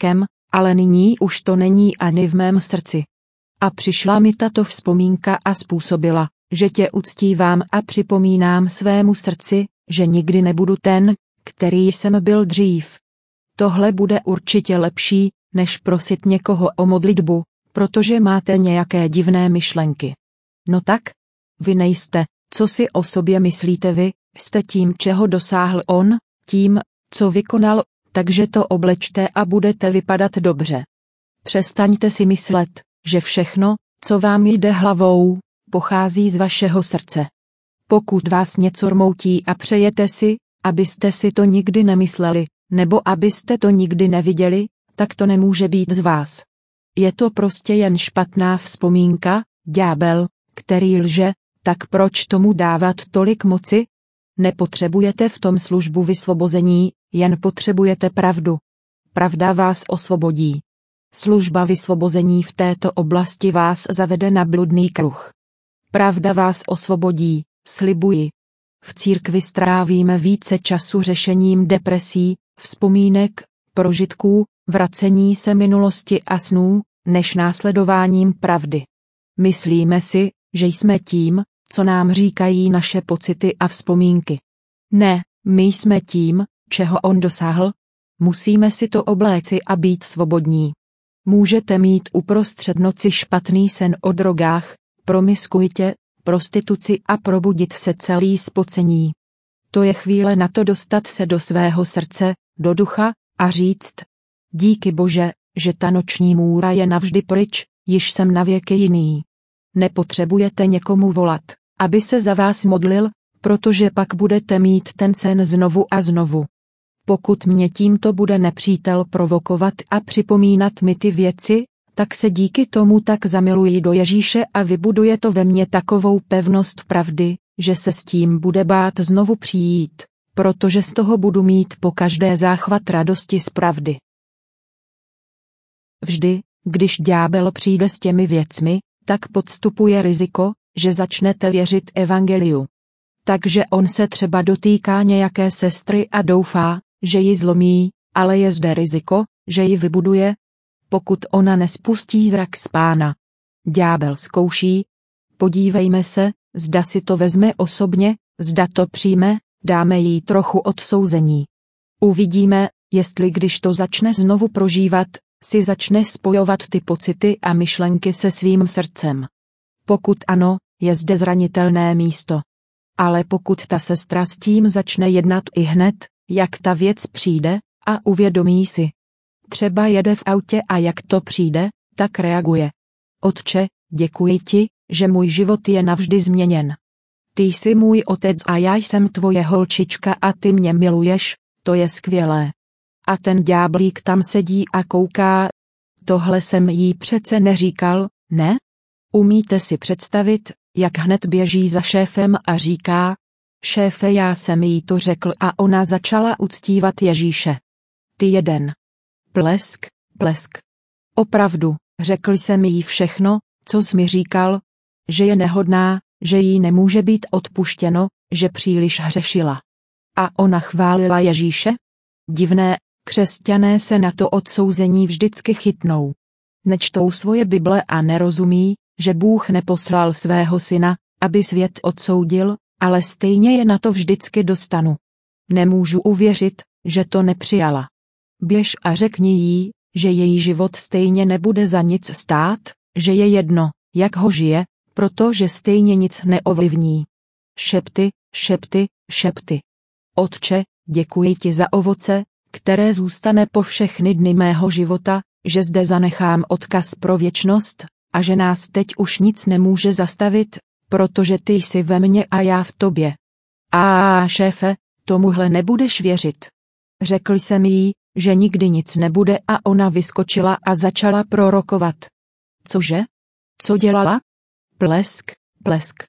ale nyní už to není ani v mém srdci. A přišla mi tato vzpomínka a způsobila, že tě uctívám a připomínám svému srdci, že nikdy nebudu ten, který jsem byl dřív. Tohle bude určitě lepší, než prosit někoho o modlitbu, protože máte nějaké divné myšlenky. No tak? Vy nejste, co si o sobě myslíte vy, jste tím, čeho dosáhl on, tím, co vykonal, takže to oblečte a budete vypadat dobře. Přestaňte si myslet, že všechno, co vám jde hlavou, pochází z vašeho srdce. Pokud vás něco rmoutí a přejete si, abyste si to nikdy nemysleli, nebo abyste to nikdy neviděli, tak to nemůže být z vás. Je to prostě jen špatná vzpomínka, ďábel, který lže, tak proč tomu dávat tolik moci? Nepotřebujete v tom službu vysvobození, jen potřebujete pravdu. Pravda vás osvobodí. Služba vysvobození v této oblasti vás zavede na bludný kruh. Pravda vás osvobodí, slibuji. V církvi strávíme více času řešením depresí, vzpomínek, prožitků, vracení se minulosti a snů, než následováním pravdy. Myslíme si, že jsme tím, co nám říkají naše pocity a vzpomínky. Ne, my jsme tím, čeho on dosáhl. Musíme si to obléci a být svobodní. Můžete mít uprostřed noci špatný sen o drogách, promiskuitě, prostituci a probudit se celý spocení. To je chvíle na to dostat se do svého srdce, do ducha, a říct: díky Bože, že ta noční můra je navždy pryč, již jsem navěky jiný. Nepotřebujete někomu volat, aby se za vás modlil, protože pak budete mít ten sen znovu a znovu. Pokud mě tímto bude nepřítel provokovat a připomínat mi ty věci, tak se díky tomu tak zamiluji do Ježíše a vybuduje to ve mně takovou pevnost pravdy, že se s tím bude bát znovu přijít, protože z toho budu mít po každé záchvat radosti z pravdy. Vždy, když ďábel přijde s těmi věcmi, tak podstupuje riziko, že začnete věřit evangeliu. Takže on se třeba dotýká nějaké sestry a doufá, že ji zlomí, ale je zde riziko, že ji vybuduje, pokud ona nespustí zrak z Pána. Ďábel zkouší. Podívejme se, zda si to vezme osobně, zda to přijme, dáme jí trochu odsouzení. Uvidíme, jestli když to začne znovu prožívat, si začne spojovat ty pocity a myšlenky se svým srdcem. Pokud ano, je zde zranitelné místo. Ale pokud ta sestra s tím začne jednat i hned, jak ta věc přijde, a uvědomí si. Třeba jede v autě a jak to přijde, tak reaguje. Otče, děkuji ti, že můj život je navždy změněn. Ty jsi můj otec a já jsem tvoje holčička a ty mě miluješ, to je skvělé. A ten ďáblík tam sedí a kouká. Tohle jsem jí přece neříkal, ne? Umíte si představit, jak hned běží za šéfem a říká: šéfe, já jsem jí to řekl, a ona začala uctívat Ježíše. Ty jeden. Plesk, plesk. Opravdu, řekl jsem jí všechno, co jsi mi říkal, že je nehodná, že jí nemůže být odpuštěno, že příliš hřešila. A ona chválila Ježíše? Divné, křesťané se na to odsouzení vždycky chytnou. Nečtou svoje Bible a nerozumí, že Bůh neposlal svého syna, aby svět odsoudil, ale stejně je na to vždycky dostanu. Nemůžu uvěřit, že to nepřijala. Běž a řekni jí, že její život stejně nebude za nic stát, že je jedno, jak ho žije, protože stejně nic neovlivní. Šepty, šepty, šepty. Otče, děkuji ti za ovoce, které zůstane po všechny dny mého života, že zde zanechám odkaz pro věčnost, a že nás teď už nic nemůže zastavit, protože ty jsi ve mně a já v tobě. A šéfe, tomuhle nebudeš věřit. Řekl jsem jí, že nikdy nic nebude, a ona vyskočila a začala prorokovat. Cože? Co dělala? Plesk, plesk.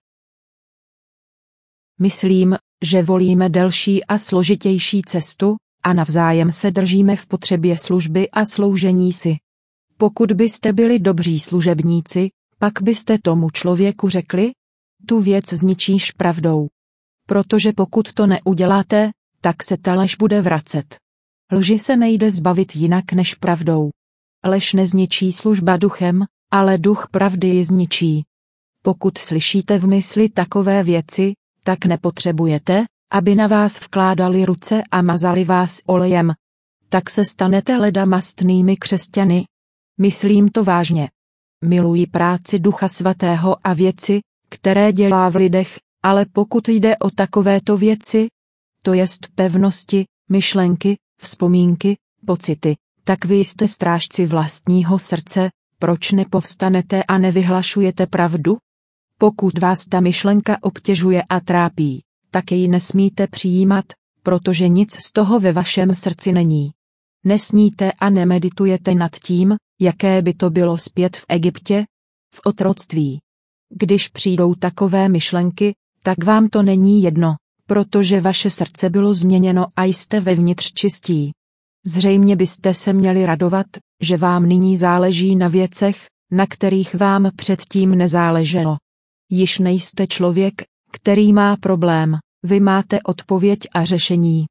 Myslím, že volíme delší a složitější cestu, a navzájem se držíme v potřebě služby a sloužení si. Pokud byste byli dobří služebníci, pak byste tomu člověku řekli: tu věc zničíš pravdou. Protože pokud to neuděláte, tak se ta lež bude vracet. Lži se nejde zbavit jinak než pravdou. Lež nezničí služba duchem, ale duch pravdy ji zničí. Pokud slyšíte v mysli takové věci, tak nepotřebujete, aby na vás vkládali ruce a mazali vás olejem. Tak se stanete ledamastnými křesťany. Myslím to vážně. Miluji práci Ducha Svatého a věci, které dělá v lidech, ale pokud jde o takovéto věci, to jest pevnosti, myšlenky, vzpomínky, pocity, tak vy jste strážci vlastního srdce, proč nepovstanete a nevyhlašujete pravdu? Pokud vás ta myšlenka obtěžuje a trápí, tak ji nesmíte přijímat, protože nic z toho ve vašem srdci není. Nesníte a nemeditujete nad tím, jaké by to bylo zpět v Egyptě, v otroctví. Když přijdou takové myšlenky, tak vám to není jedno, protože vaše srdce bylo změněno a jste vevnitř čistí. Zřejmě byste se měli radovat, že vám nyní záleží na věcech, na kterých vám předtím nezáleželo. Již nejste člověk, který má problém, vy máte odpověď a řešení.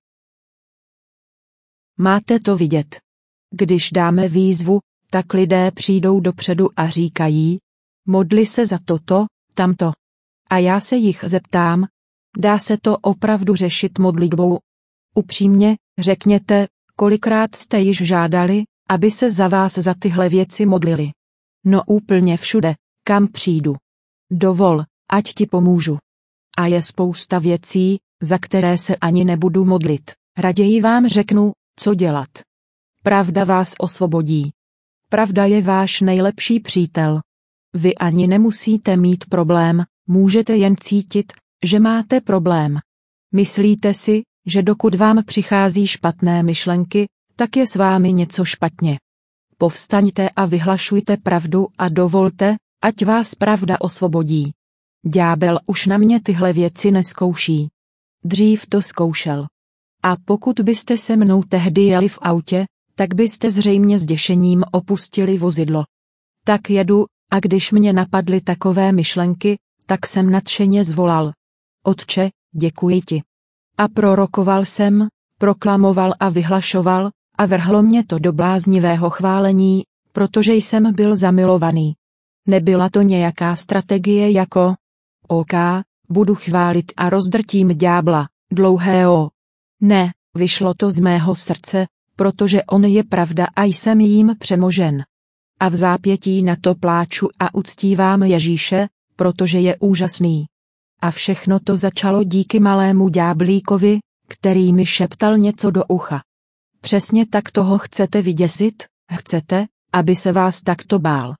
Máte to vidět. Když dáme výzvu, tak lidé přijdou dopředu a říkají, modli se za toto, tamto. A já se jich zeptám, dá se to opravdu řešit modlitbou? Upřímně, řekněte, kolikrát jste již žádali, aby se za vás za tyhle věci modlili. No úplně všude, kam přijdu. Dovol, ať ti pomůžu. A je spousta věcí, za které se ani nebudu modlit, raději vám řeknu, co dělat. Pravda vás osvobodí. Pravda je váš nejlepší přítel. Vy ani nemusíte mít problém, můžete jen cítit, že máte problém. Myslíte si, že dokud vám přichází špatné myšlenky, tak je s vámi něco špatně. Povstaňte a vyhlašujte pravdu a dovolte, ať vás pravda osvobodí. Ďábel už na mě tyhle věci neskouší. Dřív to zkoušel. A pokud byste se mnou tehdy jeli v autě, tak byste zřejmě s děšením opustili vozidlo. Tak jedu, a když mě napadly takové myšlenky, tak jsem nadšeně zvolal. Otče, děkuji ti. A prorokoval jsem, proklamoval a vyhlašoval, a vrhlo mě to do bláznivého chválení, protože jsem byl zamilovaný. Nebyla to nějaká strategie jako OK, budu chválit a rozdrtím ďábla, dlouhé o. Ne, vyšlo to z mého srdce, protože on je pravda a jsem jím přemožen. A v zápětí na to pláču a uctívám Ježíše, protože je úžasný. A všechno to začalo díky malému ďáblíkovi, který mi šeptal něco do ucha. Přesně tak toho chcete vyděsit, chcete, aby se vás takto bál.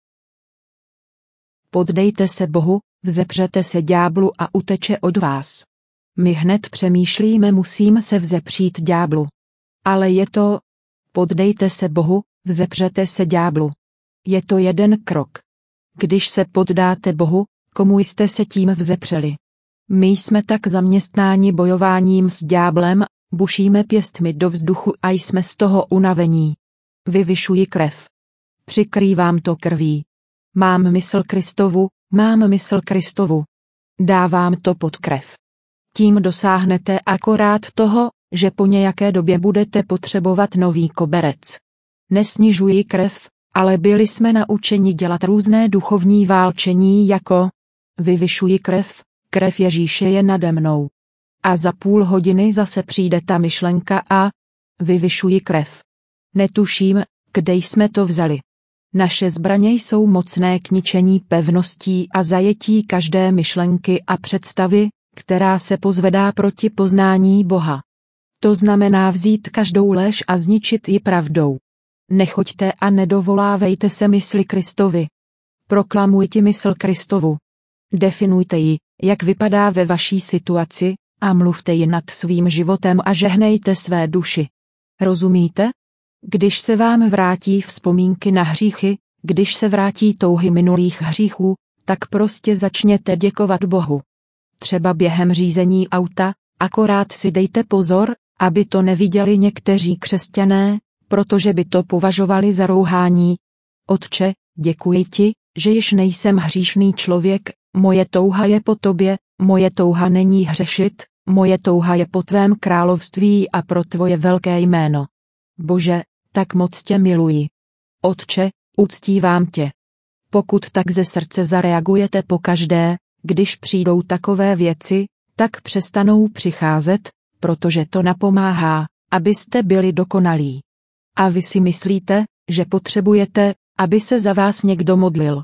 Poddejte se Bohu, vzepřete se ďáblu a uteče od vás. My hned přemýšlíme, musím se vzepřít ďáblu. Ale je to, poddejte se Bohu, vzepřete se ďáblu. Je to jeden krok. Když se poddáte Bohu, komu jste se tím vzepřeli? My jsme tak zaměstnáni bojováním s ďáblem, bušíme pěstmi do vzduchu a jsme z toho unavení. Vyvyšuji krev. Přikrývám to krví. Mám mysl Kristovu, mám mysl Kristovu. Dávám to pod krev. Tím dosáhnete akorát toho, že po nějaké době budete potřebovat nový koberec. Nesnižuji krev, ale byli jsme naučeni dělat různé duchovní válčení jako vyvyšuji krev, krev Ježíše je nade mnou. A za půl hodiny zase přijde ta myšlenka a vyvyšuji krev. Netuším, kde jsme to vzali. Naše zbraně jsou mocné k ničení pevností a zajetí každé myšlenky a představy, která se pozvedá proti poznání Boha. To znamená vzít každou lež a zničit ji pravdou. Nechoďte a nedovolávejte se mysli Kristovi. Proklamujte mysl Kristovu. Definujte ji, jak vypadá ve vaší situaci, a mluvte ji nad svým životem a žehnejte své duši. Rozumíte? Když se vám vrátí vzpomínky na hříchy, když se vrátí touhy minulých hříchů, tak prostě začněte děkovat Bohu. Třeba během řízení auta, akorát si dejte pozor, aby to neviděli někteří křesťané, protože by to považovali za rouhání. Otče, děkuji ti, že již nejsem hříšný člověk, moje touha je po tobě, moje touha není hřešit, moje touha je po tvém království a pro tvoje velké jméno. Bože, tak moc tě miluji. Otče, uctívám tě. Pokud tak ze srdce zareagujete pokaždé, když přijdou takové věci, tak přestanou přicházet, protože to napomáhá, abyste byli dokonalí. A vy si myslíte, že potřebujete, aby se za vás někdo modlil.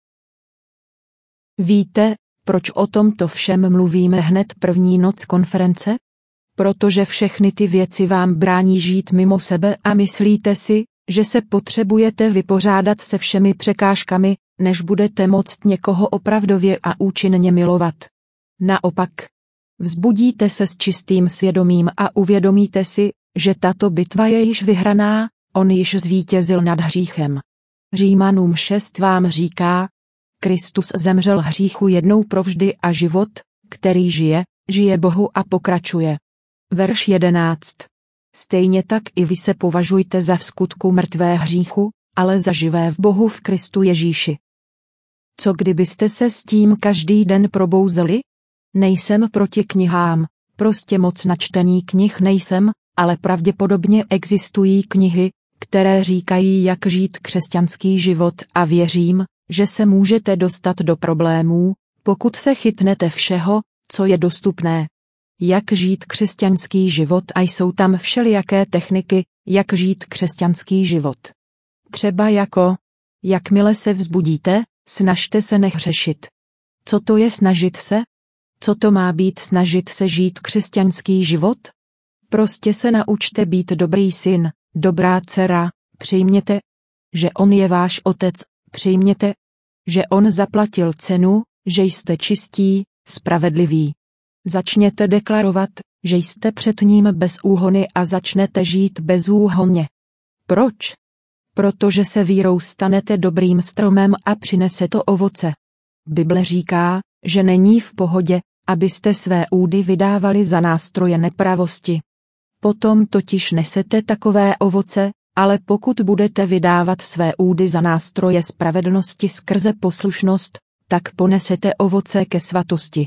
Víte, proč o tomto všem mluvíme hned první noc konference? Protože všechny ty věci vám brání žít mimo sebe a myslíte si, že se potřebujete vypořádat se všemi překážkami, než budete moct někoho opravdově a účinně milovat. Naopak. Vzbudíte se s čistým svědomím a uvědomíte si, že tato bitva je již vyhraná, on již zvítězil nad hříchem. Římanům šest vám říká, Kristus zemřel hříchu jednou provždy a život, který žije, žije Bohu a pokračuje. Verš jedenáct. Stejně tak i vy se považujte za vskutku mrtvé hříchu, ale za živé v Bohu v Kristu Ježíši. Co kdybyste se s tím každý den probouzeli? Nejsem proti knihám, prostě moc načtený knih nejsem, ale pravděpodobně existují knihy, které říkají, jak žít křesťanský život a věřím, že se můžete dostat do problémů, pokud se chytnete všeho, co je dostupné. Jak žít křesťanský život a jsou tam všelijaké techniky, jak žít křesťanský život. Třeba jako, jakmile se vzbudíte, snažte se nehřešit. Co to je snažit se? Co to má být snažit se žít křesťanský život? Prostě se naučte být dobrý syn, dobrá dcera, přijměte, že on je váš otec, přijměte, že on zaplatil cenu, že jste čistí, spravedliví. Začněte deklarovat, že jste před ním bez úhony a začnete žít bezúhonně. Proč? Protože se vírou stanete dobrým stromem a přinese to ovoce. Bible říká, že není v pohodě, abyste své údy vydávali za nástroje nepravosti. Potom totiž nesete takové ovoce, ale pokud budete vydávat své údy za nástroje spravedlnosti skrze poslušnost, tak ponesete ovoce ke svatosti.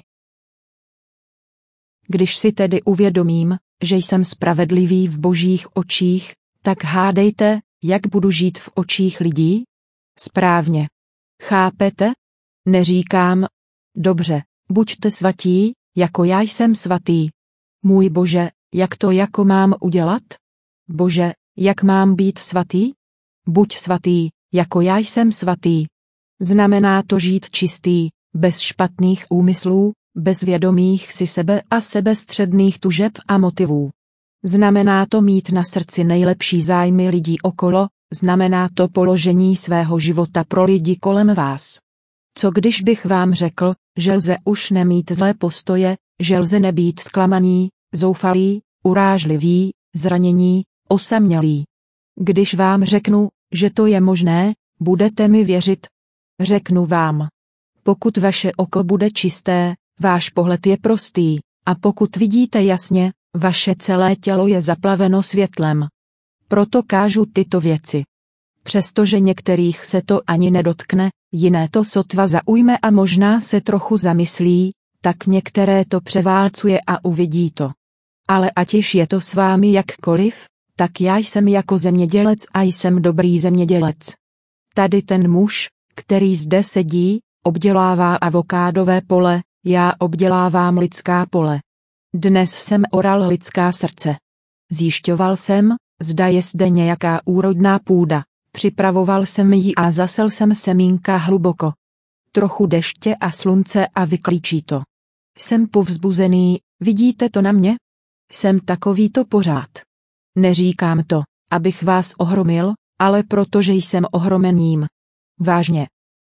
Když si tedy uvědomím, že jsem spravedlivý v Božích očích, tak hádejte, jak budu žít v očích lidí? Správně. Chápete? Neříkám, dobře, buďte svatí, jako já jsem svatý. Můj Bože, jak to jako mám udělat? Bože, jak mám být svatý? Buď svatý, jako já jsem svatý. Znamená to žít čistý, bez špatných úmyslů, bez vědomých si sebe a sebestředných tužeb a motivů. Znamená to mít na srdci nejlepší zájmy lidí okolo, znamená to položení svého života pro lidi kolem vás. Co když bych vám řekl, že lze už nemít zlé postoje, že lze nebýt zklamaný, zoufalý, urážlivý, zranění, osamělý? Když vám řeknu, že to je možné, budete mi věřit? Řeknu vám. Pokud vaše oko bude čisté, váš pohled je prostý, a pokud vidíte jasně, vaše celé tělo je zaplaveno světlem. Proto kážu tyto věci. Přestože některých se to ani nedotkne, jiné to sotva zaujme a možná se trochu zamyslí, tak některé to převálcuje a uvidí to. Ale ať již je to s vámi jakkoliv, tak já jsem jako zemědělec a jsem dobrý zemědělec. Tady ten muž, který zde sedí, obdělává avokádové pole, já obdělávám lidská pole. Dnes jsem oral lidská srdce. Zjišťoval jsem, zda je zde nějaká úrodná půda. Připravoval jsem ji a zasel jsem semínka hluboko. Trochu deště a slunce a vyklíčí to. Jsem povzbuzený, vidíte to na mě? Jsem takovýto pořád. Neříkám to, abych vás ohromil, ale protože jsem ohromeným. Vážně.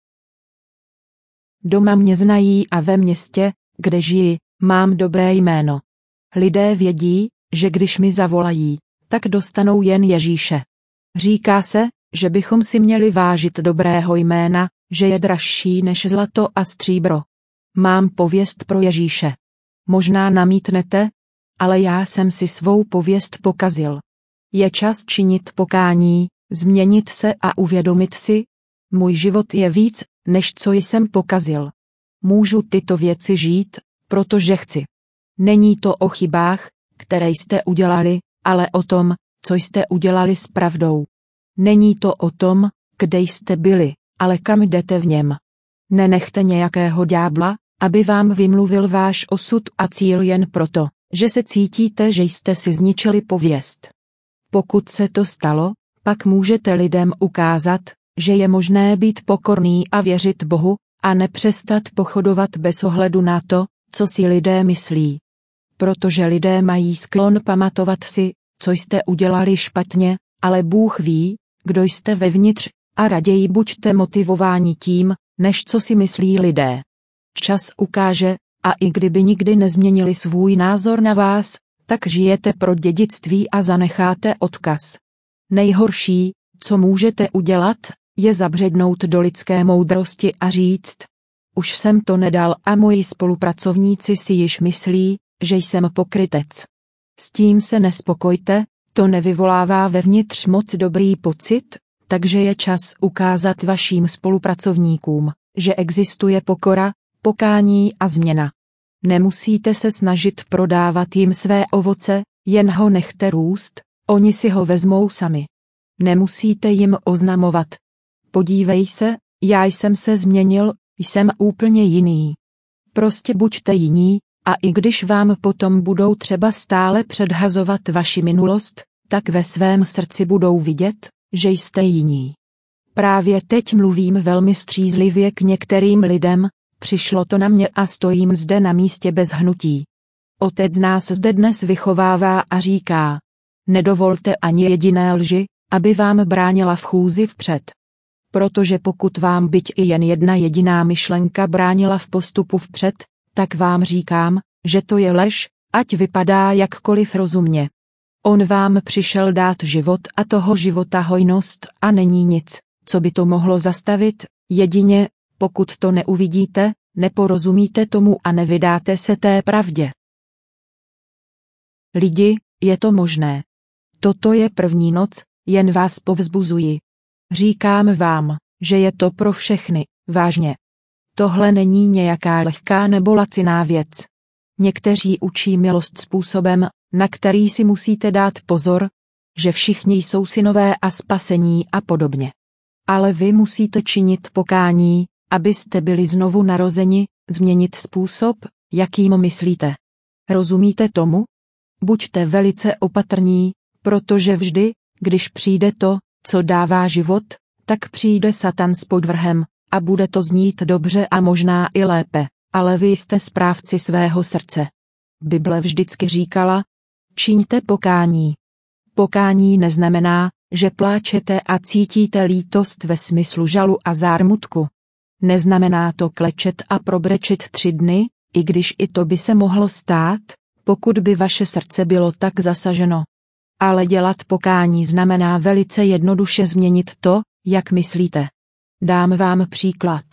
Doma mě znají a ve městě, kde žiji, mám dobré jméno. Lidé vědí, že když mi zavolají, tak dostanou jen Ježíše. Říká se, že bychom si měli vážit dobrého jména, že je dražší než zlato a stříbro. Mám pověst pro Ježíše. Možná namítnete, ale já jsem si svou pověst pokazil. Je čas činit pokání, změnit se a uvědomit si, můj život je víc, než co jsem pokazil. Můžu tyto věci žít, protože chci. Není to o chybách, které jste udělali, ale o tom, co jste udělali s pravdou. Není to o tom, kde jste byli, ale kam jdete v něm. Nenechte nějakého ďábla, aby vám vymluvil váš osud a cíl jen proto, že se cítíte, že jste si zničili pověst. Pokud se to stalo, pak můžete lidem ukázat, že je možné být pokorný a věřit Bohu, a nepřestat pochodovat bez ohledu na to, co si lidé myslí. Protože lidé mají sklon pamatovat si, co jste udělali špatně, ale Bůh ví, kdo jste vevnitř, a raději buďte motivováni tím, než co si myslí lidé. Čas ukáže, a i kdyby nikdy nezměnili svůj názor na vás, tak žijete pro dědictví a zanecháte odkaz. Nejhorší, co můžete udělat, je zabřednout do lidské moudrosti a říct: už jsem to nedal a moji spolupracovníci si již myslí, že jsem pokrytec. S tím se nespokojte, to nevyvolává vevnitř moc dobrý pocit, takže je čas ukázat vašim spolupracovníkům, že existuje pokora, pokání a změna. Nemusíte se snažit prodávat jim své ovoce, jen ho nechte růst, oni si ho vezmou sami. Nemusíte jim oznamovat: podívej se, já jsem se změnil, jsem úplně jiný. Prostě buďte jiní, a i když vám potom budou třeba stále předhazovat vaši minulost, tak ve svém srdci budou vidět, že jste jiní. Právě teď mluvím velmi střízlivě k některým lidem, přišlo to na mě a stojím zde na místě bez hnutí. Otec nás zde dnes vychovává a říká: nedovolte ani jediné lži, aby vám bránila v chůzi vpřed. Protože pokud vám byť i jen jedna jediná myšlenka bránila v postupu vpřed, tak vám říkám, že to je lež, ať vypadá jakkoliv rozumně. On vám přišel dát život a toho života hojnost a není nic, co by to mohlo zastavit, jedině, pokud to neuvidíte, neporozumíte tomu a nevydáte se té pravdě. Lidi, je to možné. Toto je první noc, jen vás povzbuzuji. Říkám vám, že je to pro všechny, vážně. Tohle není nějaká lehká nebo laciná věc. Někteří učí milost způsobem, na který si musíte dát pozor, že všichni jsou synové a spasení a podobně. Ale vy musíte činit pokání, abyste byli znovu narozeni, změnit způsob, jakým myslíte. Rozumíte tomu? Buďte velice opatrní, protože vždy, když přijde to, co dává život, tak přijde Satan s podvrhem, a bude to znít dobře a možná i lépe, ale vy jste správci svého srdce. Bible vždycky říkala: čiňte pokání. Pokání neznamená, že pláčete a cítíte lítost ve smyslu žalu a zármutku. Neznamená to klečet a probrečet tři dny, i když i to by se mohlo stát, pokud by vaše srdce bylo tak zasaženo. Ale dělat pokání znamená velice jednoduše změnit to, jak myslíte. Dám vám příklad.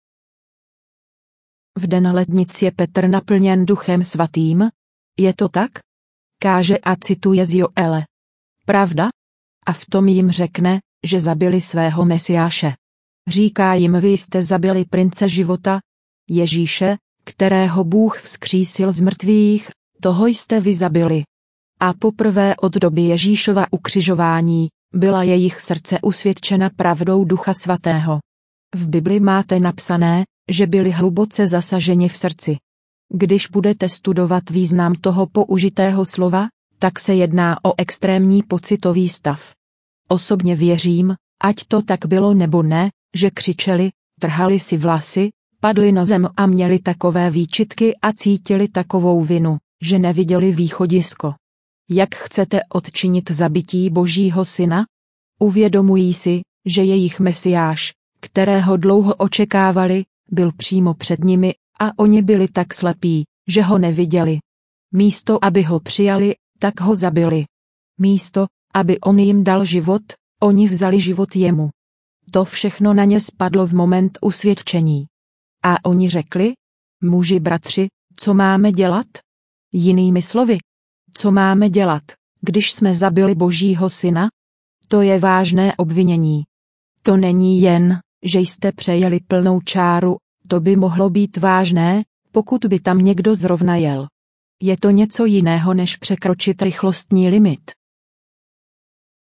V den letnic je Petr naplněn Duchem svatým. Je to tak? Káže a cituje z Joele. Pravda? A v tom jim řekne, že zabili svého Mesiáše. Říká jim: vy jste zabili prince života, Ježíše, kterého Bůh vzkřísil z mrtvých, toho jste vy zabili. A poprvé od doby Ježíšova ukřižování byla jejich srdce usvědčena pravdou Ducha svatého. V Bibli máte napsané, že byli hluboce zasaženi v srdci. Když budete studovat význam toho použitého slova, tak se jedná o extrémní pocitový stav. Osobně věřím, ať to tak bylo nebo ne, že křičeli, trhali si vlasy, padli na zem a měli takové výčitky a cítili takovou vinu, že neviděli východisko. Jak chcete odčinit zabití Božího syna? Uvědomují si, že jejich Mesiáš, kterého dlouho očekávali, byl přímo před nimi, a oni byli tak slepí, že ho neviděli. Místo, aby ho přijali, tak ho zabili. Místo, aby on jim dal život, oni vzali život jemu. To všechno na ně spadlo v moment usvědčení. A oni řekli: muži bratři, co máme dělat? Jinými slovy, co máme dělat, když jsme zabili Božího syna? To je vážné obvinění. To není jen, že jste přejeli plnou čáru, to by mohlo být vážné, pokud by tam někdo zrovna jel. Je to něco jiného než překročit rychlostní limit.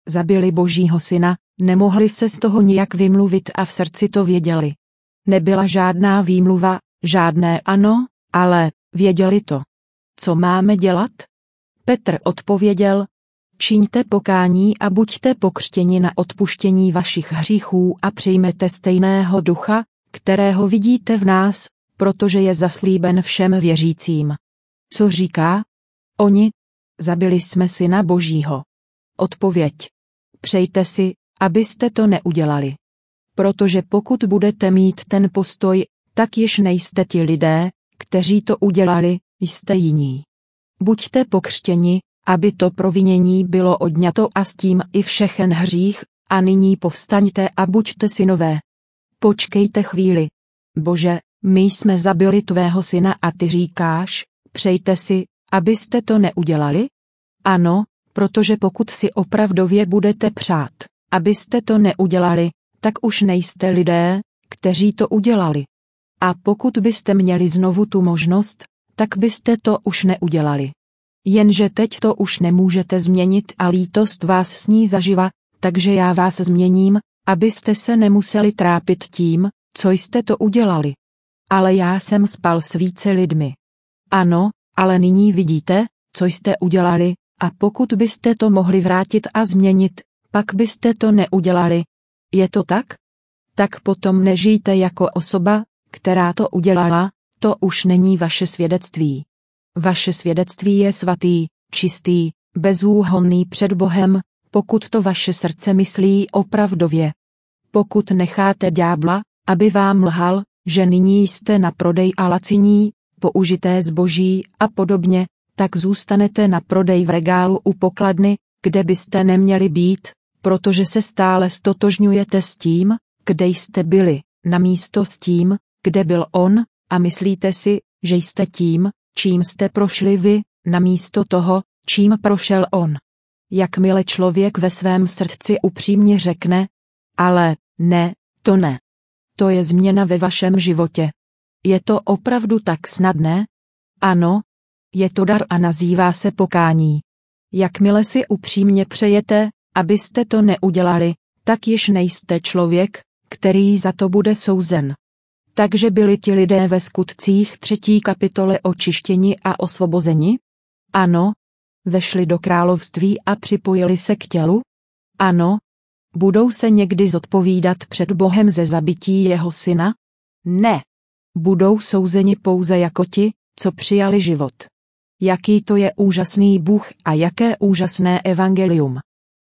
zabili Božího syna, nemohli se z toho nijak vymluvit a v srdci to věděli. Nebyla žádná výmluva, žádné ano, ale věděli to. Co máme dělat? Petr odpověděl, čiňte pokání a buďte pokřtěni na odpuštění vašich hříchů a přijmete stejného ducha, kterého vidíte v nás, protože je zaslíben všem věřícím. Co říká? Oni? Zabili jsme syna Božího. Odpověď. Přejte si, abyste to neudělali. Protože pokud budete mít ten postoj, tak již nejste ti lidé, kteří to udělali, jste jiní. Buďte pokřtěni, aby to provinění bylo odňato a s tím i všechen hřích, a nyní povstaňte a buďte synové. Počkejte chvíli. Bože, my jsme zabili tvého syna a ty říkáš, přejte si, abyste to neudělali? Ano, protože pokud si opravdově budete přát, abyste to neudělali, tak už nejste lidé, kteří to udělali. A pokud byste měli znovu tu možnost, tak byste to už neudělali. Jenže teď to už nemůžete změnit a lítost vás sní zaživa, takže já vás změním, abyste se nemuseli trápit tím, co jste to udělali. Ale já jsem spal s více lidmi. Ano, ale nyní vidíte, co jste udělali, a pokud byste to mohli vrátit a změnit, pak byste to neudělali. Je to tak? Tak potom nežijte jako osoba, která to udělala, to už není vaše svědectví. Vaše svědectví je svatý, čistý, bezúhonný před Bohem, pokud to vaše srdce myslí opravdově. Pokud necháte ďábla, aby vám lhal, že nyní jste na prodej a laciní, použité zboží a podobně, tak zůstanete na prodej v regálu u pokladny, kde byste neměli být, protože se stále stotožňujete s tím, kde jste byli, namísto s tím, kde byl on, a myslíte si, že jste tím, čím jste prošli vy, namísto toho, čím prošel on. Jakmile člověk ve svém srdci upřímně řekne, ale ne, to ne. To je změna ve vašem životě. Je to opravdu tak snadné? Ano, je to dar a nazývá se pokání. Jakmile si upřímně přejete, abyste to neudělali, tak již nejste člověk, který za to bude souzen. Takže byli ti lidé ve Skutcích třetí kapitole očištěni a osvobozeni? Ano. Vešli do království a připojili se k tělu? Ano. Budou se někdy zodpovídat před Bohem ze zabití jeho syna? Ne. Budou souzeni pouze jako ti, co přijali život. Jaký to je úžasný Bůh a jaké úžasné evangelium.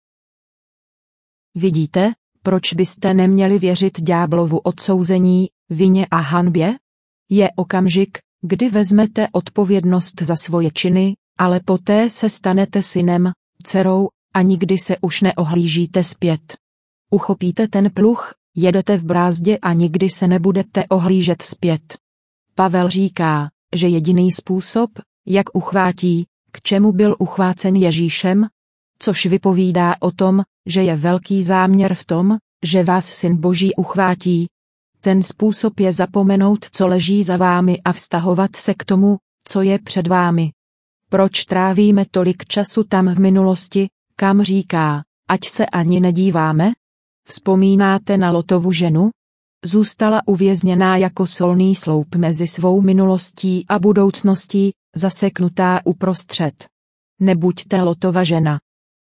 Vidíte, proč byste neměli věřit ďáblovu odsouzení, vině a hanbě? Je okamžik, kdy vezmete odpovědnost za svoje činy, ale poté se stanete synem, dcerou, a nikdy se už neohlížíte zpět. Uchopíte ten pluh, jedete v brázdě a nikdy se nebudete ohlížet zpět. Pavel říká, že jediný způsob, jak uchvátí, k čemu byl uchvácen Ježíšem, což vypovídá o tom, že je velký záměr v tom, že vás Syn Boží uchvátí. Ten způsob je zapomenout, co leží za vámi a vztahovat se k tomu, co je před vámi. Proč trávíme tolik času tam v minulosti, kam říká, ať se ani nedíváme? Vzpomínáte na Lotovu ženu? Zůstala uvězněná jako solný sloup mezi svou minulostí a budoucností, zaseknutá uprostřed. Nebuďte Lotova žena.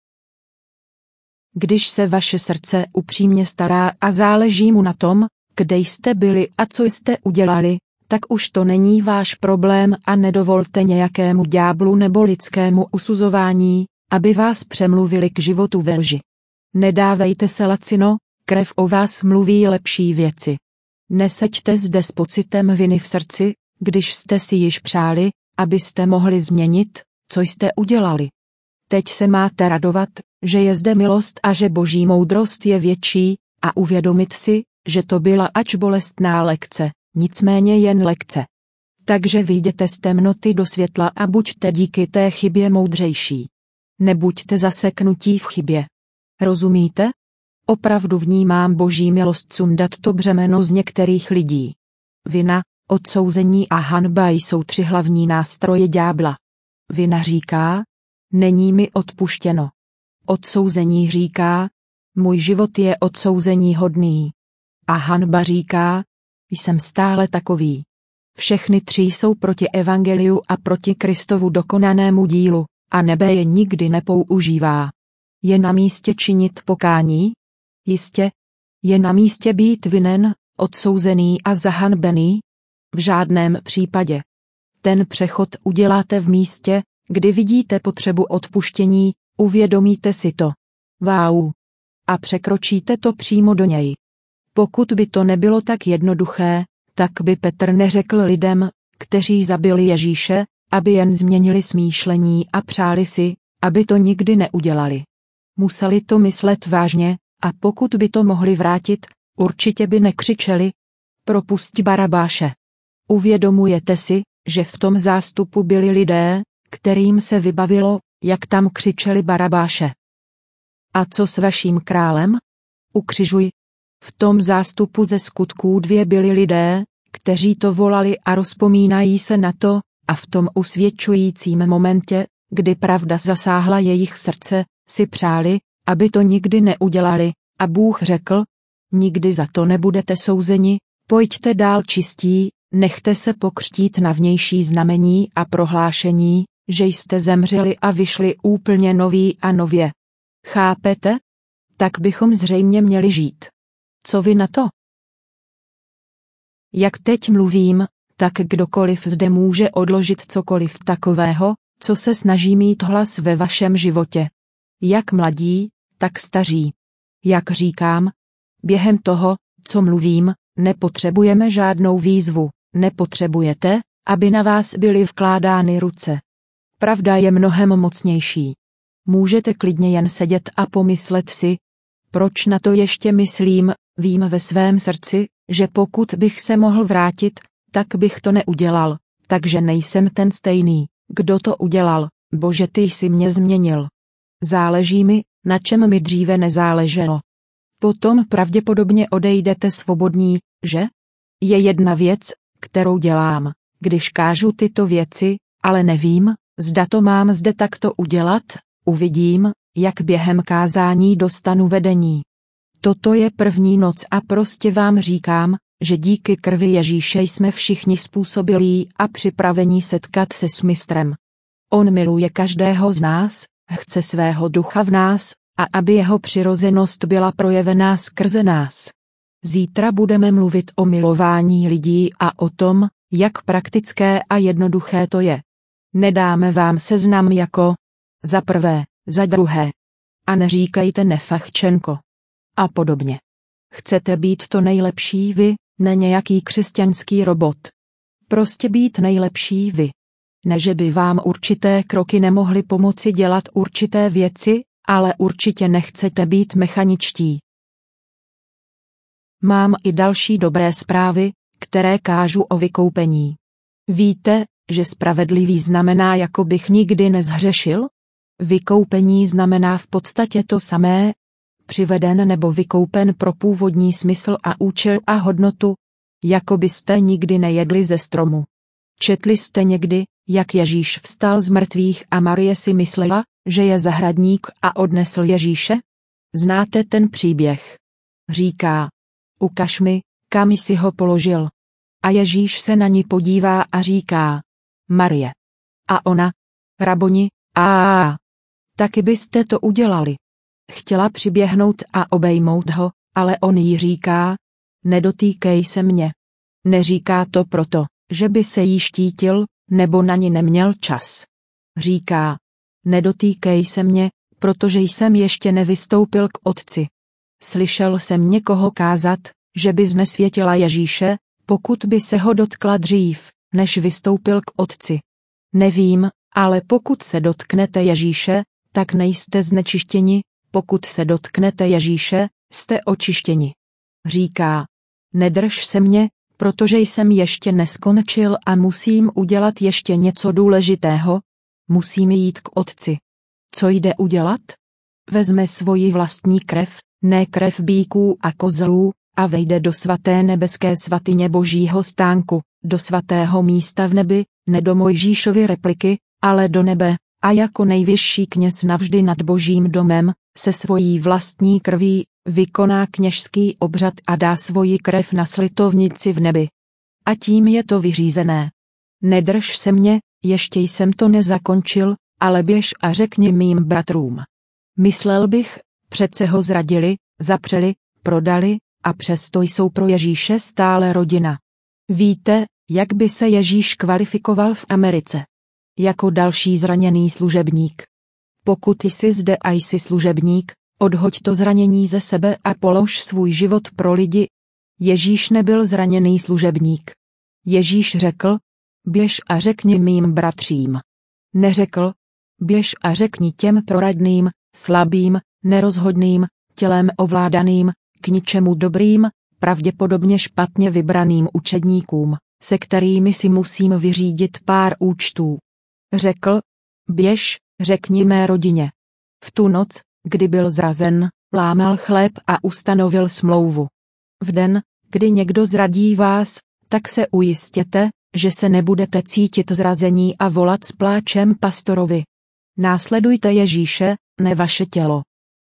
Když se vaše srdce upřímně stará a záleží mu na tom, kde jste byli a co jste udělali, tak už to není váš problém a nedovolte nějakému ďáblu nebo lidskému usuzování, aby vás přemluvili k životu ve lži. Nedávejte se lacino, krev o vás mluví lepší věci. Neseďte zde s pocitem viny v srdci, když jste si již přáli, abyste mohli změnit, co jste udělali. Teď se máte radovat, že je zde milost a že Boží moudrost je větší, a uvědomit si, že to byla ač bolestná lekce, nicméně jen lekce. Takže vyjděte z temnoty do světla a buďte díky té chybě moudřejší. Nebuďte zaseknutí v chybě. Rozumíte? Opravdu vnímám Boží milost sundat to břemeno z některých lidí. Vina, odsouzení a hanba jsou tři hlavní nástroje ďábla. Vina říká, není mi odpuštěno. Odsouzení říká, můj život je odsouzení hodný. A hanba říká, jsem stále takový. Všechny tři jsou proti evangeliu a proti Kristovu dokonanému dílu, a nebe je nikdy nepoužívá. Je na místě činit pokání? Jistě. Je na místě být vinen, odsouzený a zahanbený? V žádném případě. Ten přechod uděláte v místě, kdy vidíte potřebu odpuštění, uvědomíte si to. Wow. A překročíte to přímo do něj. Pokud by to nebylo tak jednoduché, tak by Petr neřekl lidem, kteří zabili Ježíše, aby jen změnili smýšlení a přáli si, aby to nikdy neudělali. Museli to myslet vážně, a pokud by to mohli vrátit, určitě by nekřičeli: propusť Barabáše. Uvědomujete si, že v tom zástupu byli lidé, kterým se vybavilo, jak tam křičeli Barabáše. A co s vaším králem? Ukřižuj. V tom zástupu ze Skutků dvě byli lidé, kteří to volali a rozpomínají se na to, a v tom usvědčujícím momentě, kdy pravda zasáhla jejich srdce, si přáli, aby to nikdy neudělali, a Bůh řekl: nikdy za to nebudete souzeni, pojďte dál čistí, nechte se pokřtít na vnější znamení a prohlášení, že jste zemřeli a vyšli úplně noví a nově. Chápete? Tak bychom zřejmě měli žít. Co vy na to? Jak teď mluvím, tak kdokoliv zde může odložit cokoliv takového, co se snaží mít hlas ve vašem životě. Jak mladí, tak staří. Jak říkám, během toho, co mluvím, nepotřebujeme žádnou výzvu, nepotřebujete, aby na vás byly vkládány ruce. Pravda je mnohem mocnější. Můžete klidně jen sedět a pomyslet si: proč na to ještě myslím, vím ve svém srdci, že pokud bych se mohl vrátit, tak bych to neudělal, takže nejsem ten stejný, kdo to udělal, Bože, ty jsi mě změnil. Záleží mi, na čem mi dříve nezáleželo. Potom pravděpodobně odejdete svobodní, že? Je jedna věc, kterou dělám, když kážu tyto věci, ale nevím, zda to mám zde takto udělat, uvidím, jak během kázání dostanu vedení. Toto je první noc a prostě vám říkám, že díky krvi Ježíše jsme všichni způsobilí a připravení setkat se s mistrem. On miluje každého z nás, chce svého ducha v nás, a aby jeho přirozenost byla projevená skrze nás. Zítra budeme mluvit o milování lidí a o tom, jak praktické a jednoduché to je. Nedáme vám seznam jako za prvé, za druhé. A neříkejte nefachčenko. A podobně. Chcete být to nejlepší vy, ne nějaký křesťanský robot. Prostě být nejlepší vy. Ne, že by vám určité kroky nemohly pomoci dělat určité věci, ale určitě nechcete být mechaničtí. Mám i další dobré zprávy, které kážu o vykoupení. Víte, že spravedlivý znamená, jako bych nikdy nezhřešil? Vykoupení znamená v podstatě to samé, přiveden nebo vykoupen pro původní smysl a účel a hodnotu, jako byste nikdy nejedli ze stromu. Četli jste někdy, jak Ježíš vstal z mrtvých a Marie si myslela, že je zahradník a odnesl Ježíše? Znáte ten příběh? Říká: ukaž mi, kam jsi ho položil. A Ježíš se na ní podívá a říká: Marie. A ona: Raboni, a taky byste to udělali. Chtěla přiběhnout a obejmout ho, ale on jí říká: nedotýkej se mě. Neříká to proto, že by se jí štítil, nebo na ní neměl čas. Říká: nedotýkej se mě, protože jsem ještě nevystoupil k Otci. Slyšel jsem někoho kázat, že by znesvětila Ježíše, pokud by se ho dotkla dřív, než vystoupil k Otci. Nevím, ale pokud se dotknete Ježíše, tak nejste znečištěni, pokud se dotknete Ježíše, jste očištěni. Říká: nedrž se mě, protože jsem ještě neskončil a musím udělat ještě něco důležitého. Musím jít k Otci. Co jde udělat? Vezme svoji vlastní krev, ne krev býků a kozlů, a vejde do svaté nebeské svatyně Božího stánku, do svatého místa v nebi, ne do Mojžíšovy repliky, ale do nebe, A jako nejvyšší kněz navždy nad Božím domem, se svojí vlastní krví, vykoná kněžský obřad a dá svoji krev na slitovnici v nebi. A tím je to vyřízené. Nedrž se mě, ještě jsem to nezakončil, ale běž a řekni mým bratrům. Myslel bych, přece ho zradili, zapřeli, prodali, a přesto jsou pro Ježíše stále rodina. Víte, jak by se Ježíš kvalifikoval v Americe? Jako další zraněný služebník. Pokud jsi zde a jsi služebník, odhoď to zranění ze sebe a polož svůj život pro lidi. Ježíš nebyl zraněný služebník. Ježíš řekl, běž a řekni mým bratřím. Neřekl, běž a řekni těm proradným, slabým, nerozhodným, tělem ovládaným, k ničemu dobrým, pravděpodobně špatně vybraným učedníkům, se kterými si musím vyřídit pár účtů. Řekl, běž, řekni mé rodině. V tu noc, kdy byl zrazen, lámal chléb a ustanovil smlouvu. V den, kdy někdo zradí vás, tak se ujistěte, že se nebudete cítit zrazení a volat s pláčem pastorovi. Následujte Ježíše, ne vaše tělo.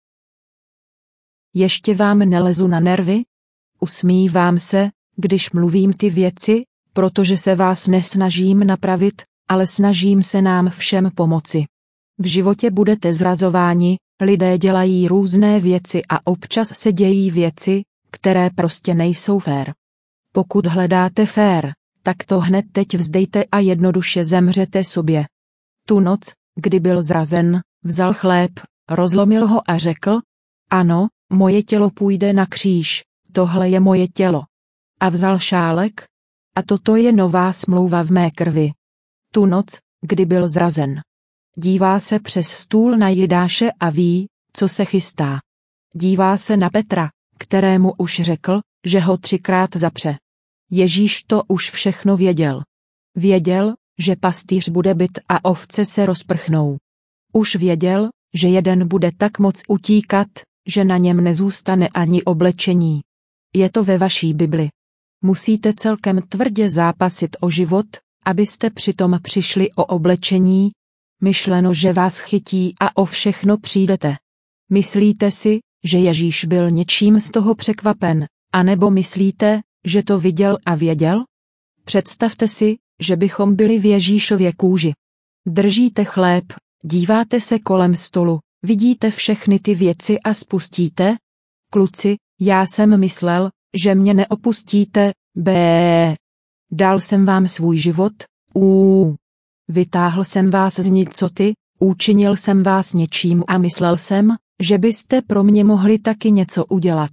Ještě vám nelezu na nervy? Usmívám se, když mluvím ty věci, protože se vás nesnažím napravit, ale snažím se nám všem pomoci. V životě budete zrazováni, lidé dělají různé věci a občas se dějí věci, které prostě nejsou fér. Pokud hledáte fér, tak to hned teď vzdejte a jednoduše zemřete sobě. Tu noc, kdy byl zrazen, vzal chléb, rozlomil ho a řekl, ano, moje tělo půjde na kříž, tohle je moje tělo. A vzal šálek, a toto je nová smlouva v mé krvi. Tu noc, kdy byl zrazen. Dívá se přes stůl na Jidáše a ví, co se chystá. Dívá se na Petra, kterému už řekl, že ho třikrát zapře. Ježíš to už všechno věděl. Věděl, že pastýř bude bit a ovce se rozprchnou. Už věděl, že jeden bude tak moc utíkat, že na něm nezůstane ani oblečení. Je to ve vaší Bibli. Musíte celkem tvrdě zápasit o život, abyste přitom přišli o oblečení. Myšleno, že vás chytí a o všechno přijdete. Myslíte si, že Ježíš byl něčím z toho překvapen, anebo myslíte, že to viděl a věděl? Představte si, že bychom byli v Ježíšově kůži. Držíte chléb, díváte se kolem stolu, vidíte všechny ty věci a spustíte? Kluci, já jsem myslel, že mě neopustíte, bé. Dal jsem vám svůj život, ú. Vytáhl jsem vás z nicoty, učinil jsem vás něčím a myslel jsem, že byste pro mě mohli taky něco udělat.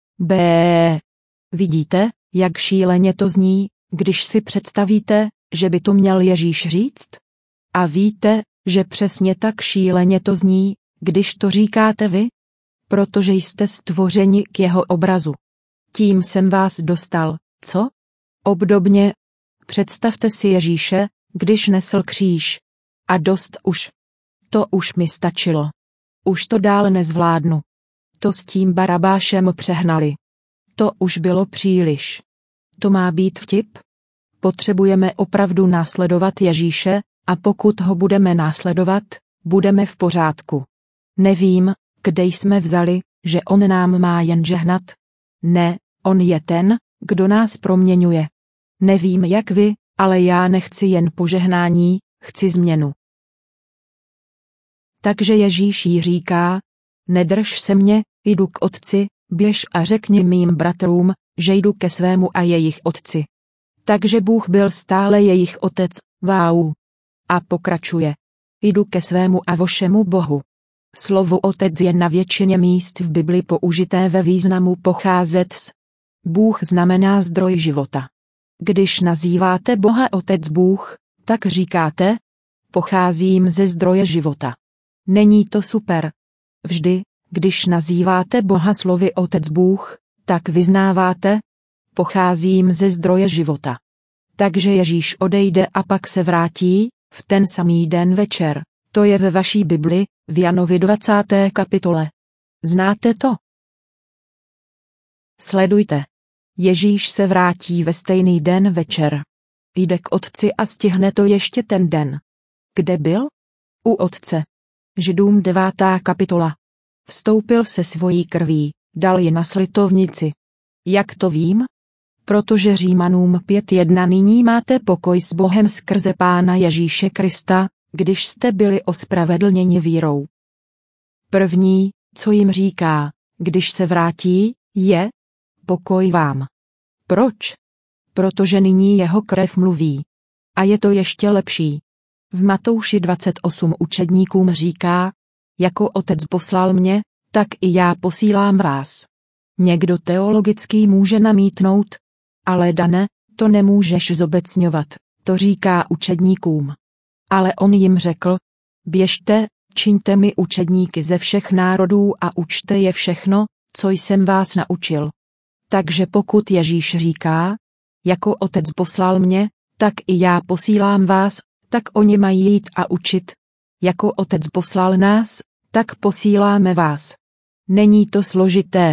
Bé. Vidíte, jak šíleně to zní, když si představíte, že by to měl Ježíš říct? A víte, že přesně tak šíleně to zní, když to říkáte vy? Protože jste stvořeni k jeho obrazu. Tím jsem vás dostal, co? Obdobně, představte si Ježíše, když nesl kříž. A dost už. To už mi stačilo. Už to dál nezvládnu. To s tím Barabášem přehnali. To už bylo příliš. To má být vtip? Potřebujeme opravdu následovat Ježíše, a pokud ho budeme následovat, budeme v pořádku. Nevím, kde jsme vzali, že on nám má jen žehnat. Ne, on je ten, kdo nás proměňuje. Nevím jak vy, ale já nechci jen požehnání, chci změnu. Takže Ježíš jí říká, nedrž se mě, jdu k otci, běž a řekni mým bratrům, že jdu ke svému a jejich otci. Takže Bůh byl stále jejich otec, wow. A pokračuje. Jdu ke svému a vašemu Bohu. Slovo otec je na většině míst v Bibli použité ve významu pocházet z. Bůh znamená zdroj života. Když nazýváte Boha otec Bůh, tak říkáte, pocházím ze zdroje života. Není to super? Vždy, když nazýváte Boha slovy otec Bůh, tak vyznáváte, pocházím ze zdroje života. Takže Ježíš odejde a pak se vrátí, v ten samý den večer. To je ve vaší Bibli, v Janovi dvacáté kapitole. Znáte to? Sledujte. Ježíš se vrátí ve stejný den večer. Jde k otci a stihne to ještě ten den. Kde byl? U Otce. Židům devátá kapitola. Vstoupil se svojí krví, dal ji na slitovnici. Jak to vím? Protože Římanům pět jedna nyní máte pokoj s Bohem skrze Pána Ježíše Krista, když jste byli ospravedlněni vírou. První, co jim říká, když se vrátí, je pokoj vám. Proč? Protože nyní jeho krev mluví. A je to ještě lepší. V Matouši dvacet osm učedníkům říká, jako Otec poslal mě, tak i já posílám vás. Někdo teologický může namítnout, ale Dane, to nemůžeš zobecňovat, to říká učedníkům. Ale on jim řekl, běžte, čiňte mi učedníky ze všech národů a učte je všechno, co jsem vás naučil. Takže pokud Ježíš říká, jako Otec poslal mě, tak i já posílám vás, tak oni mají jít a učit. Jako Otec poslal nás, tak posíláme vás. Není to složité.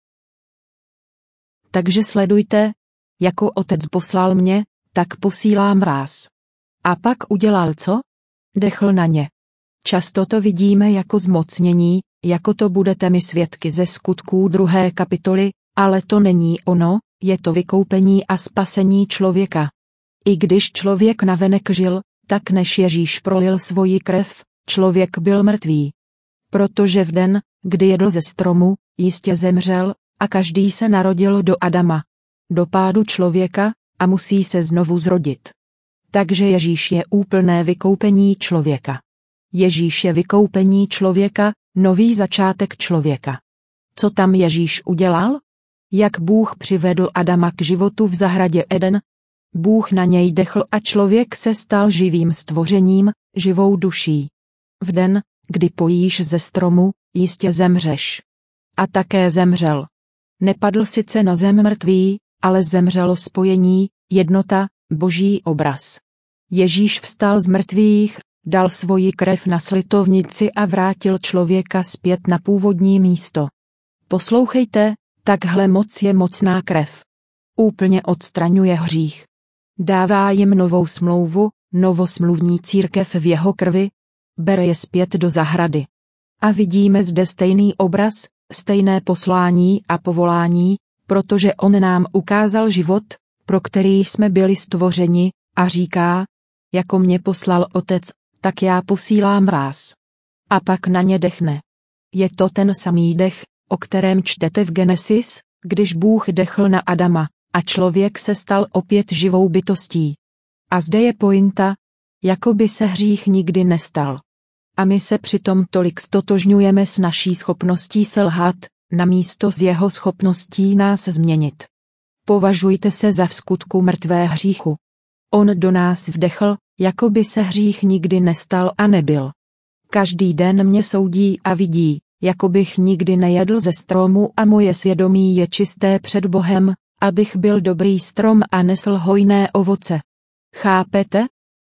Takže sledujte, jako Otec poslal mě, tak posílám vás. A pak udělal co? Dechl na ně. Často to vidíme jako zmocnění, jako to budete mi svědky ze Skutků druhé kapitoly, ale to není ono, je to vykoupení a spasení člověka. I když člověk navenek žil, tak než Ježíš prolil svoji krev, člověk byl mrtvý. Protože v den, kdy jedl ze stromu, jistě zemřel, a každý se narodil do Adama. Do pádu člověka, a musí se znovu zrodit. Takže Ježíš je úplné vykoupení člověka. Ježíš je vykoupení člověka, nový začátek člověka. Co tam Ježíš udělal? Jak Bůh přivedl Adama k životu v zahradě Eden? Bůh na něj dechl a člověk se stal živým stvořením, živou duší. V den, kdy pojíš ze stromu, jistě zemřeš. A také zemřel. Nepadl sice na zem mrtvý, ale zemřelo spojení, jednota, boží obraz. Ježíš vstal z mrtvých, dal svoji krev na slitovnici a vrátil člověka zpět na původní místo. Poslouchejte, takhle moc je mocná krev. Úplně odstraňuje hřích. Dává jim novou smlouvu, novosmluvní církev v jeho krvi, bere je zpět do zahrady. A vidíme zde stejný obraz, stejné poslání a povolání, protože on nám ukázal život, pro který jsme byli stvořeni, a říká, jako mě poslal Otec, tak já posílám vás. A pak na ně dechne. Je to ten samý dech, o kterém čtete v Genesis, když Bůh dechl na Adama, a člověk se stal opět živou bytostí. A zde je pointa, jako by se hřích nikdy nestal. A my se přitom tolik stotožňujeme s naší schopností selhat, namísto s jeho schopností nás změnit. Považujte se za v skutku mrtvé hříchu. On do nás vdechl, jako by se hřích nikdy nestal a nebyl. Každý den mě soudí a vidí, jako bych nikdy nejedl ze stromu a moje svědomí je čisté před Bohem, abych byl dobrý strom a nesl hojné ovoce. Chápete?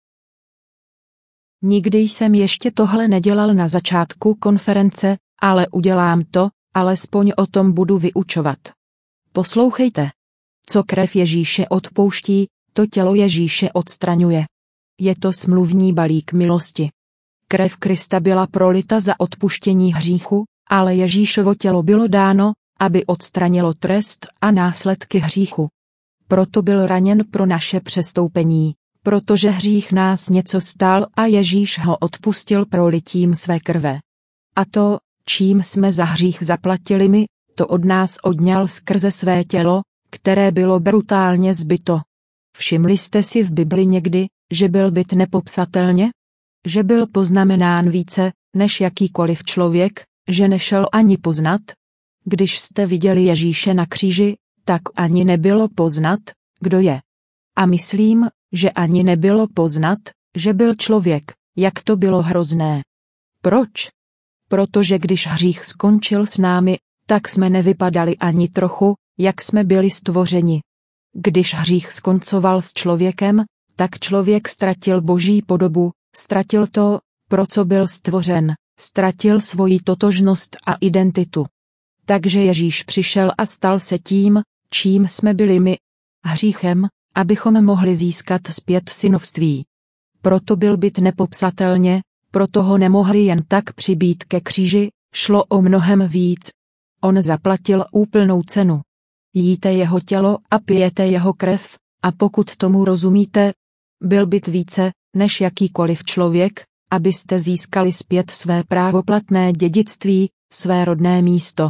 Nikdy jsem ještě tohle nedělal na začátku konference, ale udělám to, alespoň o tom budu vyučovat. Poslouchejte. Co krev Ježíše odpouští, to tělo Ježíše odstraňuje. Je to smluvní balík milosti. Krev Krista byla prolita za odpuštění hříchu, ale Ježíšovo tělo bylo dáno, aby odstranilo trest a následky hříchu. Proto byl raněn pro naše přestoupení, protože hřích nás něco stál a Ježíš ho odpustil prolitím své krve. A to, čím jsme za hřích zaplatili my, to od nás odňal skrze své tělo, které bylo brutálně zbito. Všimli jste si v Bibli někdy, že byl byt nepopsatelně? Že byl poznamenán více, než jakýkoliv člověk, že nešel ani poznat? Když jste viděli Ježíše na kříži, tak ani nebylo poznat, kdo je. A myslím, že ani nebylo poznat, že byl člověk, jak to bylo hrozné. Proč? Protože když hřích skončil s námi, tak jsme nevypadali ani trochu, jak jsme byli stvořeni. Když hřích skoncoval s člověkem, tak člověk ztratil boží podobu, ztratil to, pro co byl stvořen, ztratil svoji totožnost a identitu. Takže Ježíš přišel a stal se tím, čím jsme byli my, hříchem, abychom mohli získat zpět synovství. Proto byl byt nepopsatelně, proto ho nemohli jen tak přibít ke kříži, šlo o mnohem víc. On zaplatil úplnou cenu. Jíte jeho tělo a pijete jeho krev, a pokud tomu rozumíte, byl byt více, než jakýkoliv člověk, abyste získali zpět své právoplatné dědictví, své rodné místo.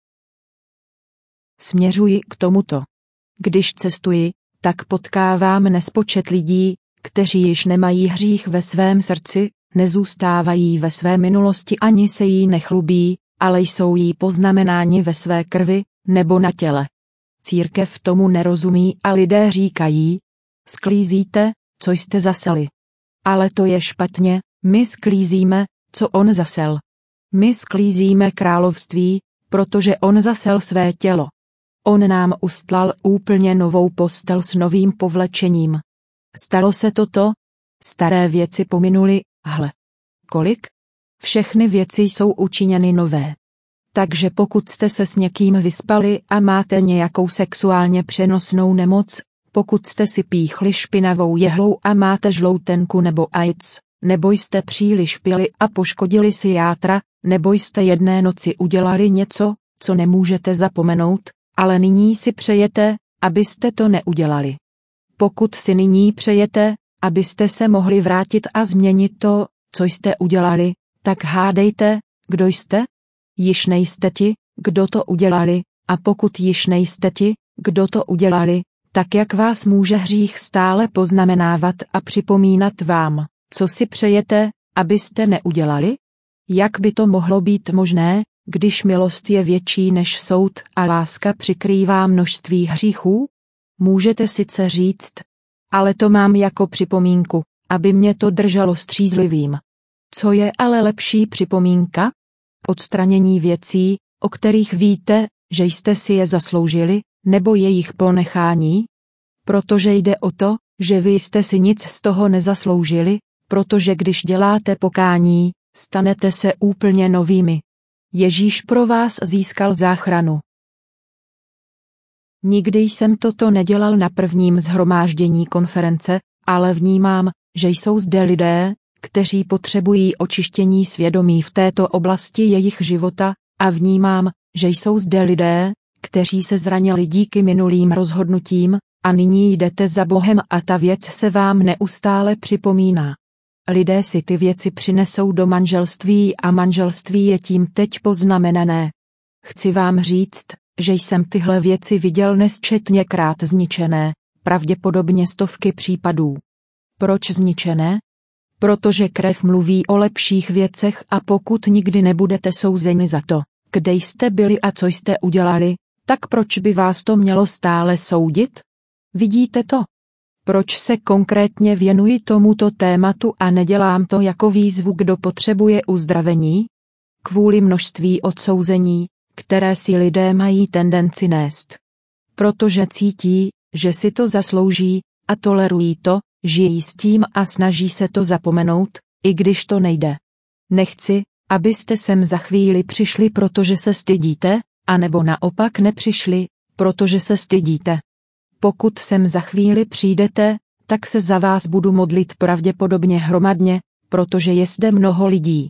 Směřuji k tomuto. Když cestuji, tak potkávám nespočet lidí, kteří již nemají hřích ve svém srdci, nezůstávají ve své minulosti ani se jí nechlubí, ale jsou jí poznamenáni ve své krvi, nebo na těle. Církev tomu nerozumí a lidé říkají, sklízíte, co jste zaseli. Ale to je špatně, my sklízíme, co on zasel. My sklízíme království, protože on zasel své tělo. On nám ustlal úplně novou postel s novým povlečením. Stalo se toto? Staré věci pominuly, hle. Kolik? Všechny věci jsou učiněny nové. Takže pokud jste se s někým vyspali a máte nějakou sexuálně přenosnou nemoc, pokud jste si píchli špinavou jehlou a máte žloutenku nebo AIDS, nebo jste příliš pili a poškodili si játra, nebo jste jedné noci udělali něco, co nemůžete zapomenout, ale nyní si přejete, abyste to neudělali. Pokud si nyní přejete, abyste se mohli vrátit a změnit to, co jste udělali, tak hádejte, kdo jste? Již nejste ti, kdo to udělali, a pokud již nejste ti, kdo to udělali, tak jak vás může hřích stále poznamenávat a připomínat vám, co si přejete, abyste neudělali? Jak by to mohlo být možné, když milost je větší než soud a láska přikrývá množství hříchů? Můžete sice říct, ale to mám jako připomínku, aby mě to drželo střízlivým. Co je ale lepší připomínka? Odstranění věcí, o kterých víte, že jste si je zasloužili, nebo jejich ponechání? Protože jde o to, že vy jste si nic z toho nezasloužili, protože když děláte pokání, stanete se úplně novými. Ježíš pro vás získal záchranu. Nikdy jsem toto nedělal na prvním shromáždění konference, ale vnímám, že jsou zde lidé, kteří potřebují očištění svědomí v této oblasti jejich života, a vnímám, že jsou zde lidé, kteří se zranili díky minulým rozhodnutím, a nyní jdete za Bohem a ta věc se vám neustále připomíná. Lidé si ty věci přinesou do manželství a manželství je tím teď poznamenané. Chci vám říct, že jsem tyhle věci viděl nesčetněkrát zničené, pravděpodobně stovky případů. Proč zničené? Protože krev mluví o lepších věcech a pokud nikdy nebudete souzeni za to, kde jste byli a co jste udělali, tak proč by vás to mělo stále soudit? Vidíte to? Proč se konkrétně věnuji tomuto tématu a nedělám to jako výzvu, kdo potřebuje uzdravení? Kvůli množství odsouzení, které si lidé mají tendenci nést. Protože cítí, že si to zaslouží, a tolerují to, žijí s tím a snaží se to zapomenout, i když to nejde. Nechci, abyste sem za chvíli přišli, protože se stydíte, anebo naopak nepřišli, protože se stydíte. Pokud sem za chvíli přijdete, tak se za vás budu modlit pravděpodobně hromadně, protože je zde mnoho lidí.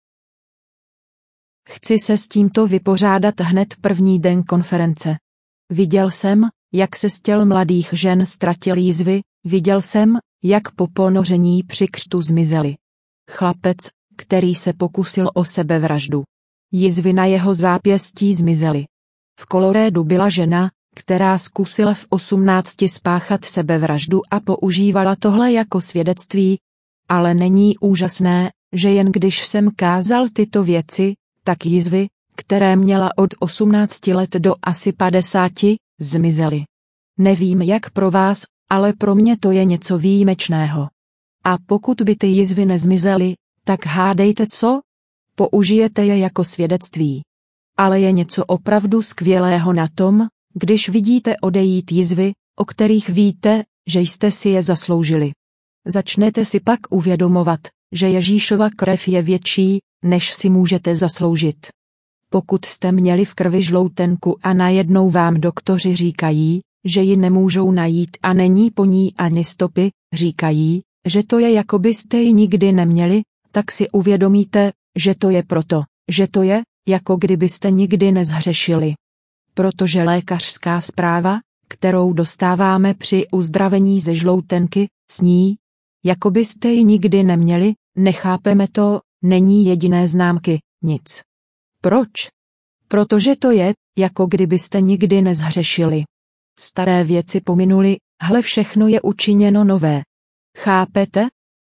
Chci se s tímto vypořádat hned první den konference. Viděl jsem, jak se z těl mladých žen ztratil jizvy, viděl jsem, jak po ponoření při křtu zmizely. Chlapec, který se pokusil o sebevraždu. Jizvy na jeho zápěstí zmizely. V Kolorédu byla žena, která zkusila v osmnácti spáchat sebevraždu a používala tohle jako svědectví, ale není úžasné, že jen když jsem kázal tyto věci, tak jizvy, které měla od osmnácti let do asi padesáti, zmizely. Nevím jak pro vás, ale pro mě to je něco výjimečného. A pokud by ty jizvy nezmizely, tak hádejte co? Použijete je jako svědectví. Ale je něco opravdu skvělého na tom, když vidíte odejít jizvy, o kterých víte, že jste si je zasloužili. Začnete si pak uvědomovat, že Ježíšova krev je větší, než si můžete zasloužit. Pokud jste měli v krvi žloutenku a najednou vám doktoři říkají, že ji nemůžou najít a není po ní ani stopy, říkají, že to je jako byste ji nikdy neměli, tak si uvědomíte, že to je proto, že to je, jako kdybyste nikdy nezhřešili. Protože lékařská zpráva, kterou dostáváme při uzdravení ze žloutenky, sní, jako byste ji nikdy neměli, nechápeme to, není jediné známky, nic. Proč? Protože to je, jako kdybyste nikdy nezhřešili. Staré věci pominuly, hle všechno je učiněno nové. Chápete?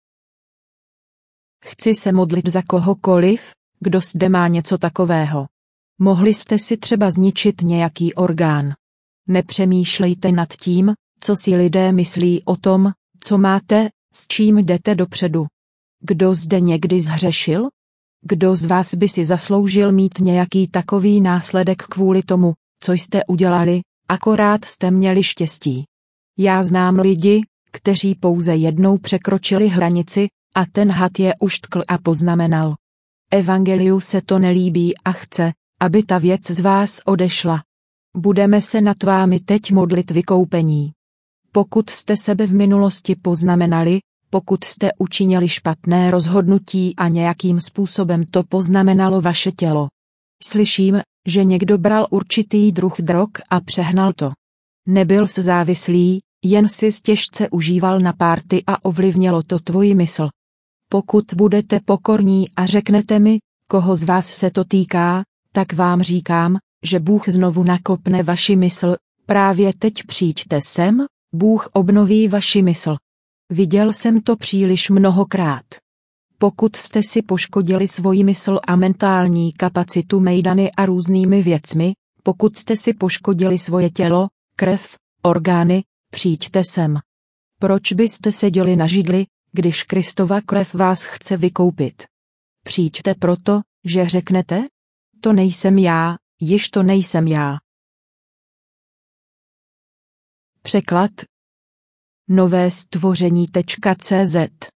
Chci se modlit za kohokoliv, kdo zde má něco takového. Mohli jste si třeba zničit nějaký orgán. Nepřemýšlejte nad tím, co si lidé myslí o tom, co máte, s čím jdete dopředu. Kdo zde někdy zhřešil? Kdo z vás by si zasloužil mít nějaký takový následek kvůli tomu, co jste udělali, akorát jste měli štěstí. Já znám lidi, kteří pouze jednou překročili hranici, a ten had je uštkl a poznamenal. Evangeliu se to nelíbí a chce, aby ta věc z vás odešla. Budeme se nad vámi teď modlit vykoupení. Pokud jste sebe v minulosti poznamenali, pokud jste učinili špatné rozhodnutí a nějakým způsobem to poznamenalo vaše tělo. Slyším, že někdo bral určitý druh drog a přehnal to. Nebyl jsi závislý, jen si těžce užíval na párty a ovlivnilo to tvoji mysl. Pokud budete pokorní a řeknete mi, koho z vás se to týká, tak vám říkám, že Bůh znovu nakopne vaši mysl, právě teď přijďte sem, Bůh obnoví vaši mysl. Viděl jsem to příliš mnohokrát. Pokud jste si poškodili svoji mysl a mentální kapacitu mejdany a různými věcmi, pokud jste si poškodili svoje tělo, krev, orgány, přijďte sem. Proč byste seděli na židli, když Kristova krev vás chce vykoupit? Přijďte proto, že řeknete? To nejsem já, již to nejsem já. Překlad nové stvoření tečka cé zet